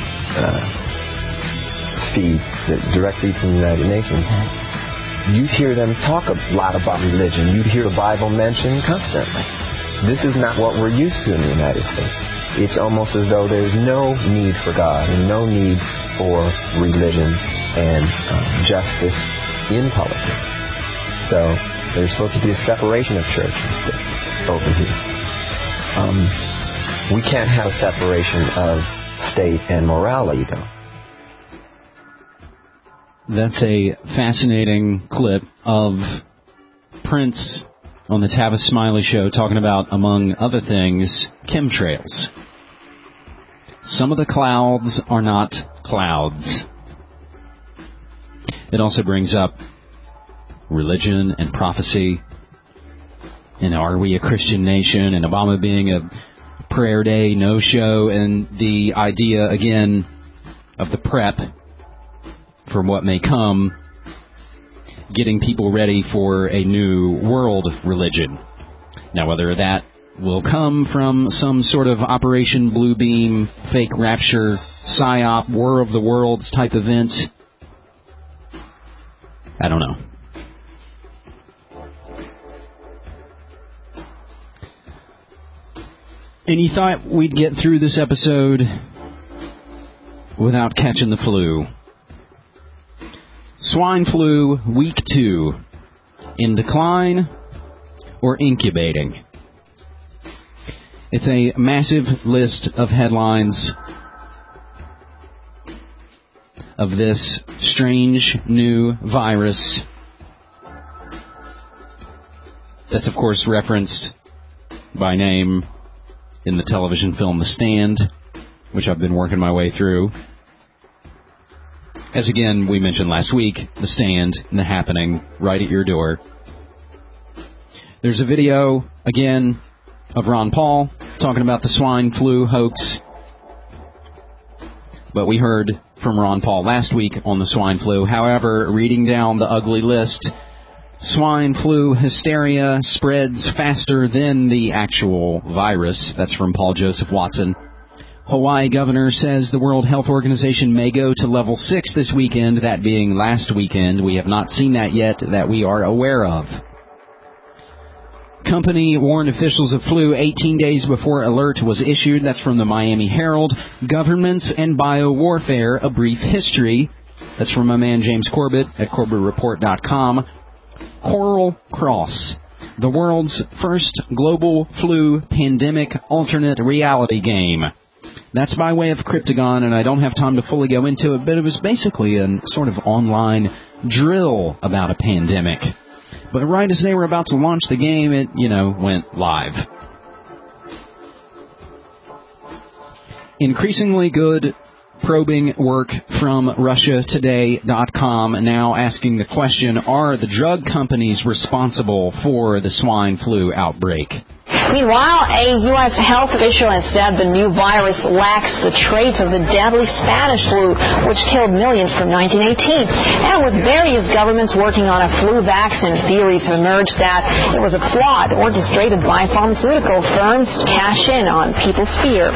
feed, the direct feed from the United Nations, you'd hear them talk a lot about religion. You'd hear the Bible mentioned constantly. This is not what we're used to in the United States. It's almost as though there's no need for God and no need for religion and justice in politics. So there's supposed to be a separation of church and state over here. We can't have a separation of state and morality, though. That's a fascinating clip of Prince on the Tavis Smiley Show talking about, among other things, chemtrails. Some of the clouds are not clouds. It also brings up religion and prophecy. And are we a Christian nation? And Obama being a prayer day no-show. And the idea, again, of the prep for what may come, getting people ready for a new world religion. Now, whether that will come from some sort of Operation Bluebeam, fake rapture, PSYOP, War of the Worlds type event, I don't know. And you thought we'd get through this episode without catching the flu. Swine flu, week 2. In decline or incubating? It's a massive list of headlines of this strange new virus that's, of course, referenced by name in the television film The Stand, which I've been working my way through. As again, we mentioned last week, The Stand and The Happening right at your door. There's a video, again, of Ron Paul talking about the swine flu hoax. But we heard from Ron Paul last week on the swine flu. However, reading down the ugly list, Swine flu hysteria spreads faster than the actual virus. That's from Paul Joseph Watson. Hawaii governor says the World Health Organization may go to level 6 this weekend, that being last weekend. We have not seen that yet that we are aware of. Company warned officials of flu 18 days before alert was issued. That's from the Miami Herald. Governments and biowarfare, a brief history. That's from my man James Corbett at CorbettReport.com. Coral Cross, the world's first global flu pandemic alternate reality game. That's by way of Cryptagon, and I don't have time to fully go into it, but it was basically a sort of online drill about a pandemic. But right as they were about to launch the game, it, went live. Increasingly good probing work from RussiaToday.com now asking the question, are the drug companies responsible for the swine flu outbreak? Meanwhile, a U.S. health official has said the new virus lacks the traits of the deadly Spanish flu, which killed millions from 1918. And with various governments working on a flu vaccine, theories have emerged that it was a plot orchestrated by pharmaceutical firms to cash in on people's fear.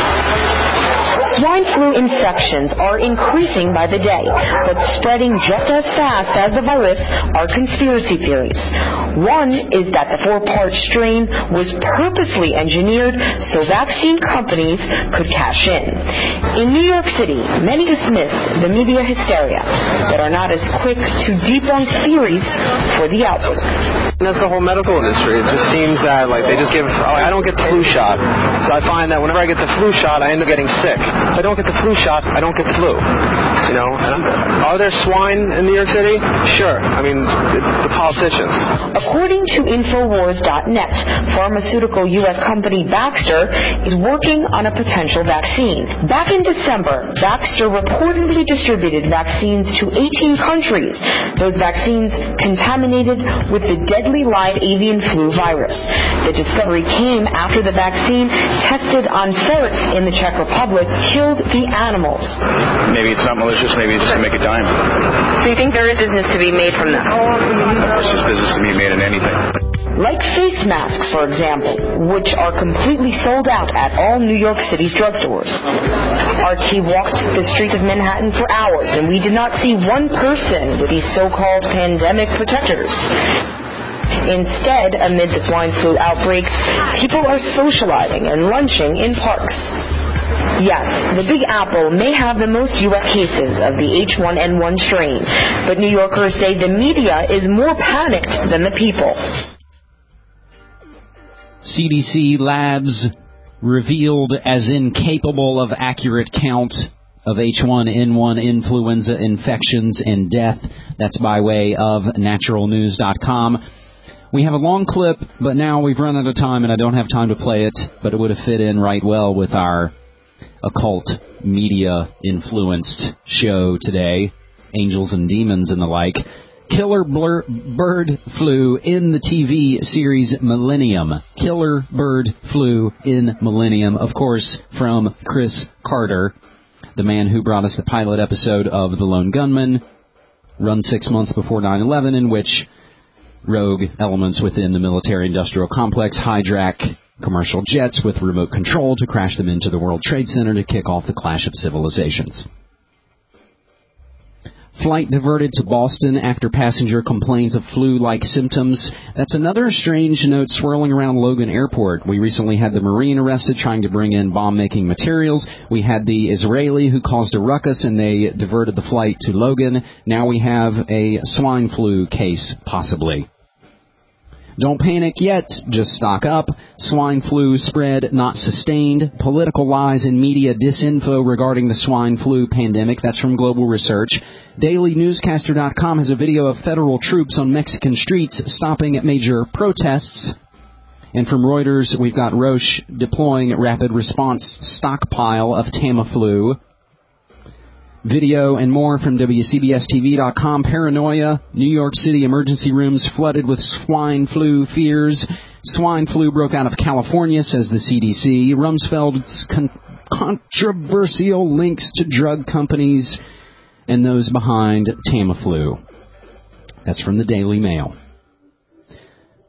Swine flu infections are increasing by the day, but spreading just as fast as the virus are conspiracy theories. One is that the 4-part strain was purposely engineered so vaccine companies could cash in. In New York City, many dismiss the media hysteria, but are not as quick to debunk theories for the outbreak. And that's the whole medical industry. It just seems that they just give, I don't get the flu shot. So I find that whenever I get the flu shot, I end up getting sick. If I don't get the flu shot, I don't get the flu. Are there swine in New York City? Sure. I mean, the politicians. According to Infowars.net, pharmaceutical U.S. company Baxter is working on a potential vaccine. Back in December, Baxter reportedly distributed vaccines to 18 countries. Those vaccines contaminated with the deadly live avian flu virus. The discovery came after the vaccine tested on ferrets in the Czech Republic killed the animals. Maybe it's not malicious, maybe it's just to make a dime. So you think there is business to be made from this? Of course there's business to be made in anything. Like face masks, for example, which are completely sold out at all New York City's drugstores. RT walked the streets of Manhattan for hours, and we did not see one person with these so-called pandemic protectors. Instead, amid the swine flu outbreak, people are socializing and lunching in parks. Yes, the Big Apple may have the most U.S. cases of the H1N1 strain, but New Yorkers say the media is more panicked than the people. CDC labs revealed as incapable of accurate count of H1N1 influenza infections and death. That's by way of naturalnews.com. We have a long clip, but now we've run out of time, and I don't have time to play it, but it would have fit in right well with our occult media-influenced show today, Angels and Demons and the like. Killer bird flu in the TV series Millennium. Killer bird flu in Millennium, of course, from Chris Carter, the man who brought us the pilot episode of The Lone Gunman, run 6 months before 9/11, in which rogue elements within the military-industrial complex hijack commercial jets with remote control to crash them into the World Trade Center to kick off the clash of civilizations. Flight diverted to Boston after passenger complains of flu-like symptoms. That's another strange note swirling around Logan Airport. We recently had the Marine arrested trying to bring in bomb-making materials. We had the Israeli who caused a ruckus and they diverted the flight to Logan. Now we have a swine flu case, possibly. Don't panic yet, just stock up. Swine flu spread not sustained. Political lies and media disinfo regarding the swine flu pandemic. That's from Global Research. DailyNewscaster.com has a video of federal troops on Mexican streets stopping at major protests. And from Reuters, we've got Roche deploying rapid response stockpile of Tamiflu. Video and more from WCBSTV.com. Paranoia. New York City emergency rooms flooded with swine flu fears. Swine flu broke out of California, says the CDC. Rumsfeld's controversial links to drug companies and those behind Tamiflu. That's from the Daily Mail.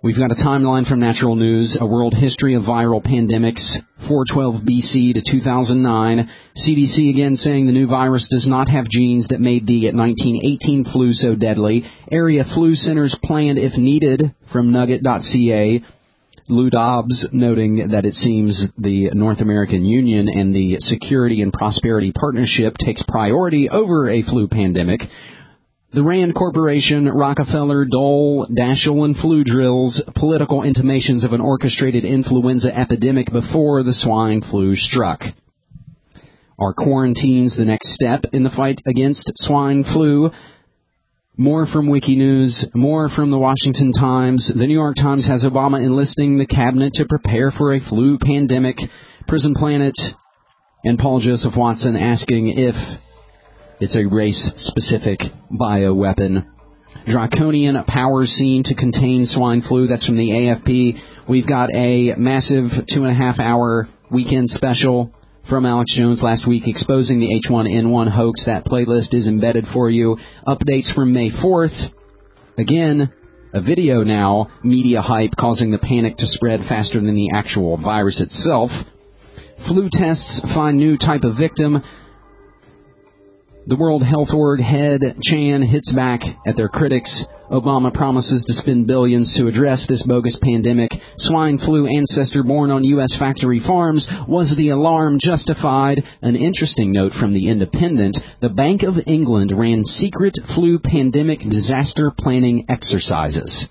We've got a timeline from Natural News, a world history of viral pandemics, 412 BC to 2009. CDC again saying the new virus does not have genes that made the 1918 flu so deadly. Area flu centers planned if needed from Nugget.ca. Lou Dobbs noting that it seems the North American Union and the Security and Prosperity Partnership takes priority over a flu pandemic. The Rand Corporation, Rockefeller, Dole, Daschle, and flu drills, political intimations of an orchestrated influenza epidemic before the swine flu struck. Are quarantines the next step in the fight against swine flu? More from Wikinews, more from the Washington Times. The New York Times has Obama enlisting the cabinet to prepare for a flu pandemic. Prison Planet and Paul Joseph Watson asking if it's a race-specific bioweapon. Draconian powers seen to contain swine flu. That's from the AFP. We've got a massive 2.5-hour weekend special from Alex Jones last week exposing the H1N1 hoax. That playlist is embedded for you. Updates from May 4th. Again, a video now. Media hype causing the panic to spread faster than the actual virus itself. Flu tests find new type of victim. The World Health Org head, Chan, hits back at their critics. Obama promises to spend billions to address this bogus pandemic. Swine flu ancestor born on U.S. factory farms. Was the alarm justified? An interesting note from The Independent. The Bank of England ran secret flu pandemic disaster planning exercises.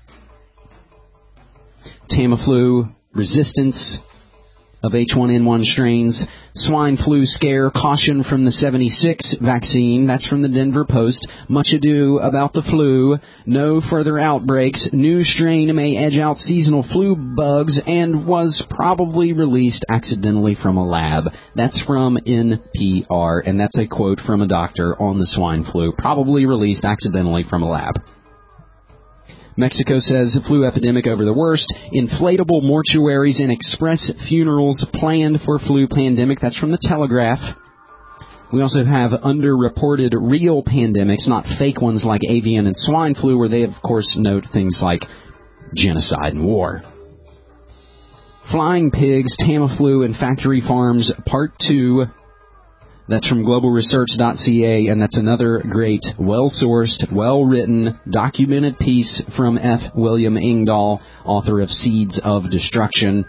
Tamiflu, resistance of H1N1 strains. Swine flu scare, caution from the 76 vaccine. That's from the Denver Post. Much ado about the flu. No further outbreaks. New strain may edge out seasonal flu bugs and was probably released accidentally from a lab. That's from NPR, and that's a quote from a doctor on the swine flu. Probably released accidentally from a lab. Mexico says flu epidemic over the worst. Inflatable mortuaries and express funerals planned for flu pandemic. That's from the Telegraph. We also have underreported real pandemics, not fake ones like avian and swine flu, where they, of course, note things like genocide and war. Flying pigs, Tamiflu, and factory farms, Part 2. That's from globalresearch.ca, and that's another great, well-sourced, well-written, documented piece from F. William Engdahl, author of Seeds of Destruction.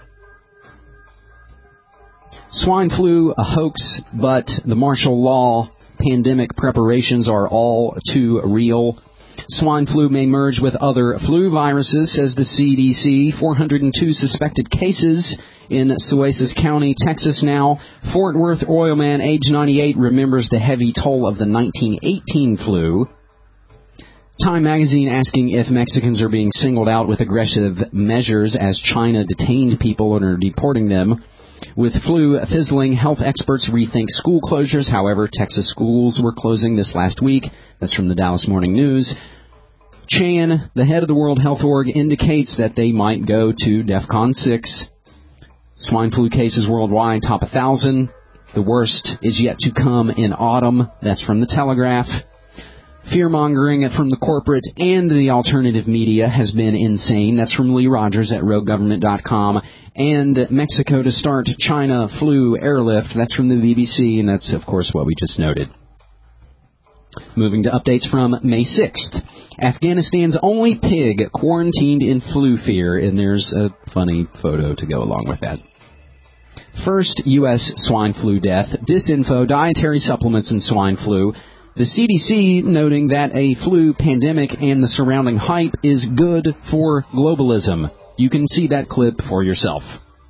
Swine flu, a hoax, but the martial law pandemic preparations are all too real. Swine flu may merge with other flu viruses, says the CDC. 402 suspected cases in Sueces County, Texas now. Fort Worth oil man, age 98, remembers the heavy toll of the 1918 flu. Time magazine asking if Mexicans are being singled out with aggressive measures as China detained people and are deporting them. With flu fizzling, health experts rethink school closures. However, Texas schools were closing this last week. That's from the Dallas Morning News. Chan, the head of the World Health Org, indicates that they might go to DEFCON 6. Swine flu cases worldwide top 1,000. The worst is yet to come in autumn. That's from the Telegraph. Fear-mongering from the corporate and the alternative media has been insane. That's from Lee Rogers at RogueGovernment.com. And Mexico to start China flu airlift. That's from the BBC, and that's, of course, what we just noted. Moving to updates from May 6th. Afghanistan's only pig quarantined in flu fear, and there's a funny photo to go along with that. First U.S. swine flu death. Disinfo, dietary supplements and swine flu. The CDC noting that a flu pandemic and the surrounding hype is good for globalism. You can see that clip for yourself.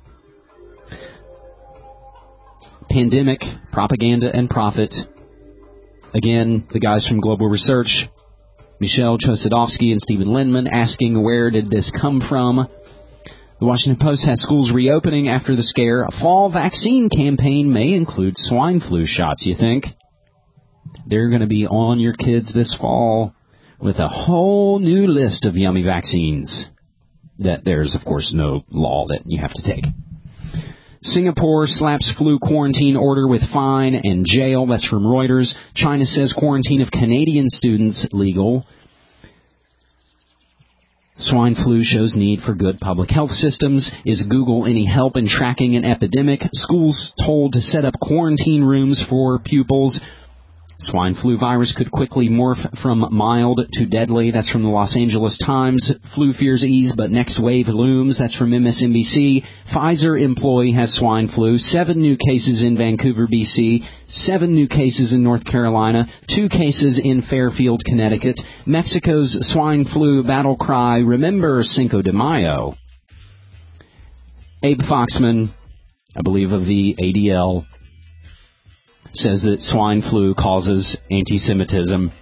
Pandemic, propaganda, and profit. Again, the guys from Global Research, Michelle Chosadovsky and Stephen Lindman, asking where did this come from. The Washington Post has schools reopening after the scare. A fall vaccine campaign may include swine flu shots, you think? They're going to be on your kids this fall with a whole new list of yummy vaccines that there's, of course, no law that you have to take. Singapore slaps flu quarantine order with fine and jail. That's from Reuters. China says quarantine of Canadian students legal. Swine flu shows need for good public health systems. Is Google any help in tracking an epidemic? Schools told to set up quarantine rooms for pupils. Swine flu virus could quickly morph from mild to deadly. That's from the Los Angeles Times. Flu fears ease, but next wave looms. That's from MSNBC. Pfizer employee has swine flu. 7 new cases in Vancouver, BC. 7 new cases in North Carolina. 2 cases in Fairfield, Connecticut. Mexico's swine flu battle cry, remember Cinco de Mayo. Abe Foxman, I believe of the ADL, says that swine flu causes anti-Semitism.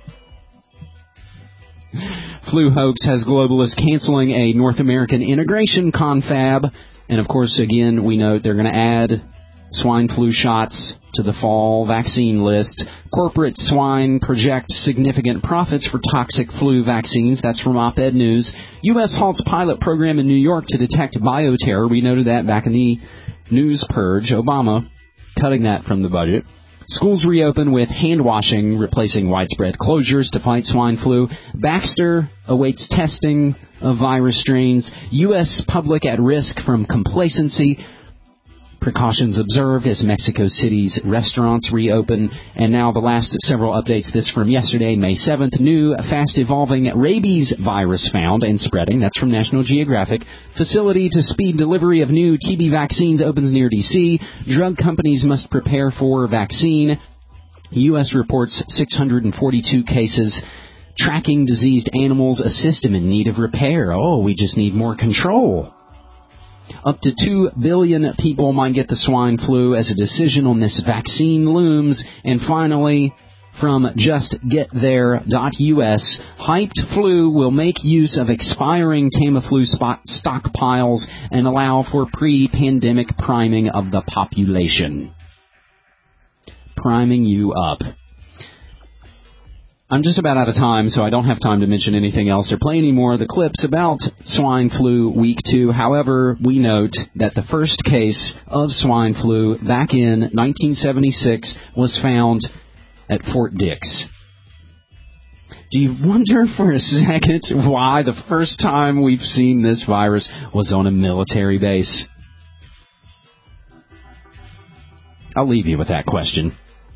Flu hoax has globalists canceling a North American integration confab. And, of course, again, we note they're going to add swine flu shots to the fall vaccine list. Corporate swine project significant profits for toxic flu vaccines. That's from Op-Ed News. U.S. halts pilot program in New York to detect bioterror. We noted that back in the news purge. Obama cutting that from the budget. Schools reopen with hand washing, replacing widespread closures to fight swine flu. Baxter awaits testing of virus strains. U.S. public at risk from complacency. Precautions observed as Mexico City's restaurants reopen. And now the last several updates. This from yesterday, May 7th. New fast-evolving rabies virus found and spreading. That's from National Geographic. Facility to speed delivery of new TB vaccines opens near D.C. Drug companies must prepare for vaccine. U.S. reports 642 cases. Tracking diseased animals, a system in need of repair. Oh, we just need more control. Up to 2 billion people might get the swine flu as a decision on this vaccine looms. And finally, from justgetthere.us, hyped flu will make use of expiring Tamiflu stockpiles and allow for pre-pandemic priming of the population. Priming you up. I'm just about out of time, so I don't have time to mention anything else or play any more of the clips about swine flu week 2. However, we note that the first case of swine flu back in 1976 was found at Fort Dix. Do you wonder for a second why the first time we've seen this virus was on a military base? I'll leave you with that question.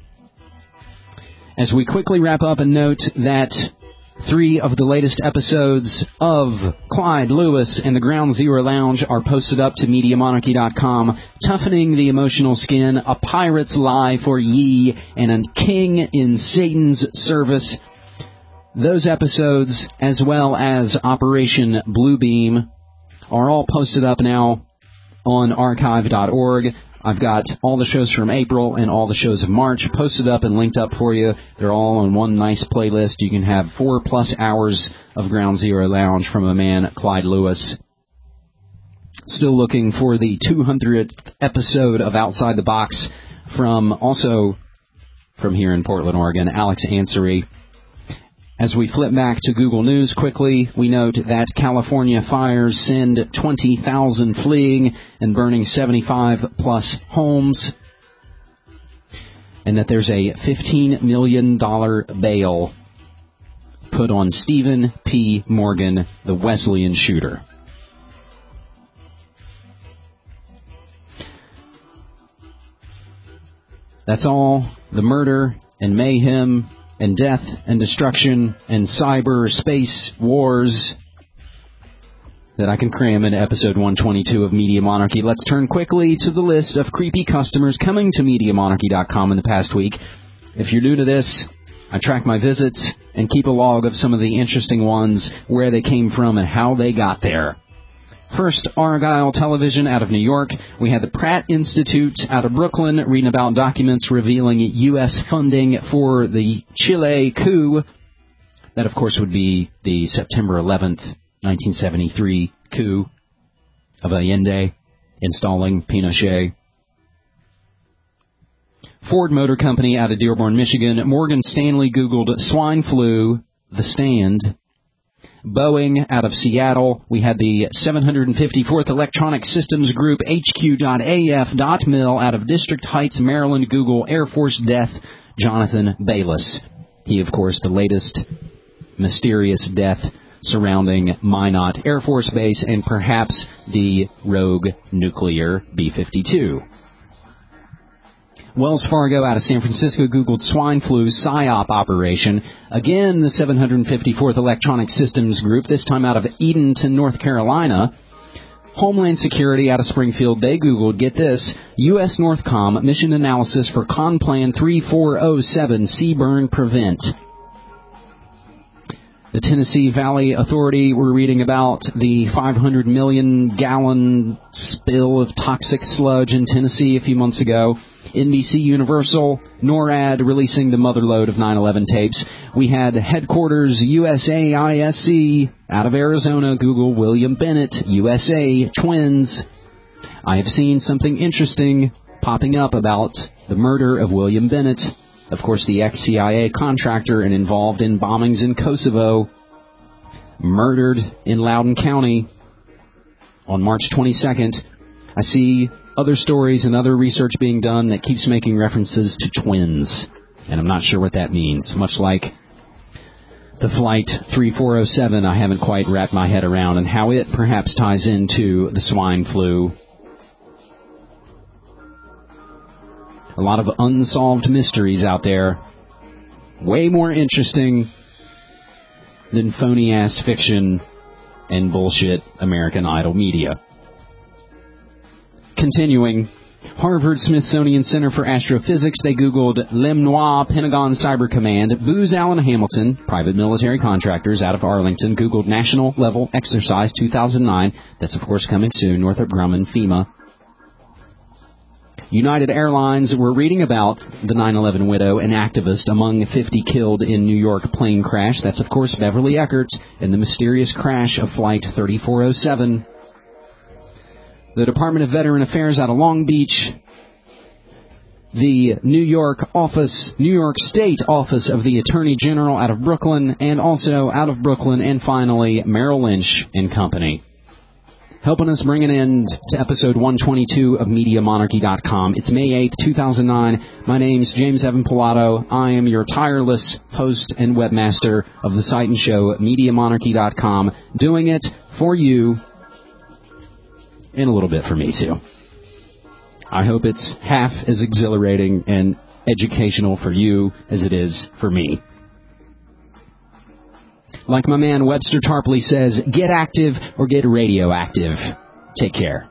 As we quickly wrap up and note that 3 of the latest episodes of Clyde Lewis and the Ground Zero Lounge are posted up to MediaMonarchy.com. Toughening the Emotional Skin, A Pirate's Lie for Ye, and A King in Satan's Service. Those episodes, as well as Operation Bluebeam, are all posted up now on archive.org. I've got all the shows from April and all the shows of March posted up and linked up for you. They're all on one nice playlist. You can have 4+ hours of Ground Zero Lounge from a man, Clyde Lewis. Still looking for the 200th episode of Outside the Box also from here in Portland, Oregon, Alex Ansary. As we flip back to Google News quickly, we note that California fires send 20,000 fleeing and burning 75+ homes, and that there's a $15 million bail put on Stephen P. Morgan, the Wesleyan shooter. That's all the murder and mayhem and death and destruction and cyberspace wars that I can cram into episode 122 of Media Monarchy. Let's turn quickly to the list of creepy customers coming to MediaMonarchy.com in the past week. If you're new to this, I track my visits and keep a log of some of the interesting ones, where they came from and how they got there. First, Argyle Television out of New York. We had the Pratt Institute out of Brooklyn reading about documents revealing U.S. funding for the Chile coup. That, of course, would be the September 11th, 1973 coup of Allende installing Pinochet. Ford Motor Company out of Dearborn, Michigan. Morgan Stanley Googled swine flu, the stand. Boeing out of Seattle. We had the 754th Electronic Systems Group, HQ.AF.mil out of District Heights, Maryland. Google Air Force death, Jonathan Bayliss. He, of course, the latest mysterious death surrounding Minot Air Force Base and perhaps the rogue nuclear B-52. Wells Fargo out of San Francisco Googled swine flu PSYOP operation. Again, the 754th Electronic Systems Group, this time out of Edenton, North Carolina. Homeland Security out of Springfield, they Googled, get this, U.S. Northcom mission analysis for Conplan 3407 CBurn Prevent. The Tennessee Valley Authority, we're reading about the 500 million gallon spill of toxic sludge in Tennessee a few months ago. NBC Universal, NORAD releasing the motherlode of 9/11 tapes. We had headquarters USAISC out of Arizona, Google William Bennett, USA, twins. I have seen something interesting popping up about the murder of William Bennett, of course the ex-CIA contractor and involved in bombings in Kosovo, murdered in Loudoun County on March 22nd. I see other stories and other research being done that keeps making references to twins, and I'm not sure what that means. Much like the Flight 3407, I haven't quite wrapped my head around and how it perhaps ties into the swine flu. A lot of unsolved mysteries out there, way more interesting than phony-ass fiction and bullshit American Idol media. Continuing, Harvard-Smithsonian Center for Astrophysics, they Googled Lemois Pentagon Cyber Command. Booz Allen Hamilton, private military contractors out of Arlington, Googled National Level Exercise 2009. That's, of course, coming soon. Northrop Grumman, FEMA. United Airlines, we're reading about the 9/11 widow, an activist among 50 killed in New York plane crash. That's, of course, Beverly Eckert and the mysterious crash of Flight 3407. The Department of Veteran Affairs out of Long Beach, the New York State Office of the Attorney General out of Brooklyn, and also out of Brooklyn, and finally, Merrill Lynch and Company. Helping us bring an end to episode 122 of MediaMonarchy.com. It's May 8th, 2009. My name's James Evan Pilato. I am your tireless host and webmaster of the site and show, MediaMonarchy.com, doing it for you and a little bit for me, too. I hope it's half as exhilarating and educational for you as it is for me. Like my man Webster Tarpley says, get active or get radioactive. Take care.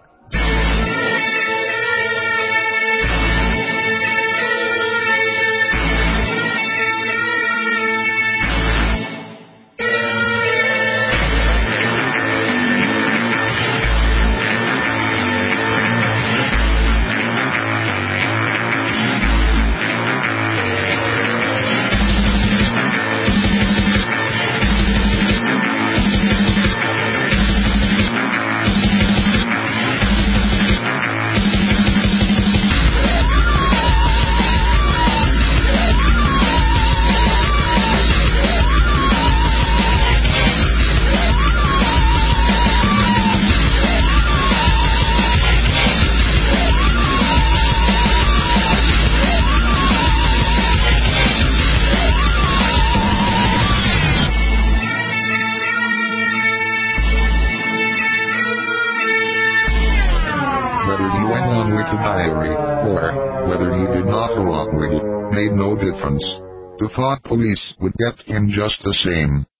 made no difference. The thought police would get him just the same.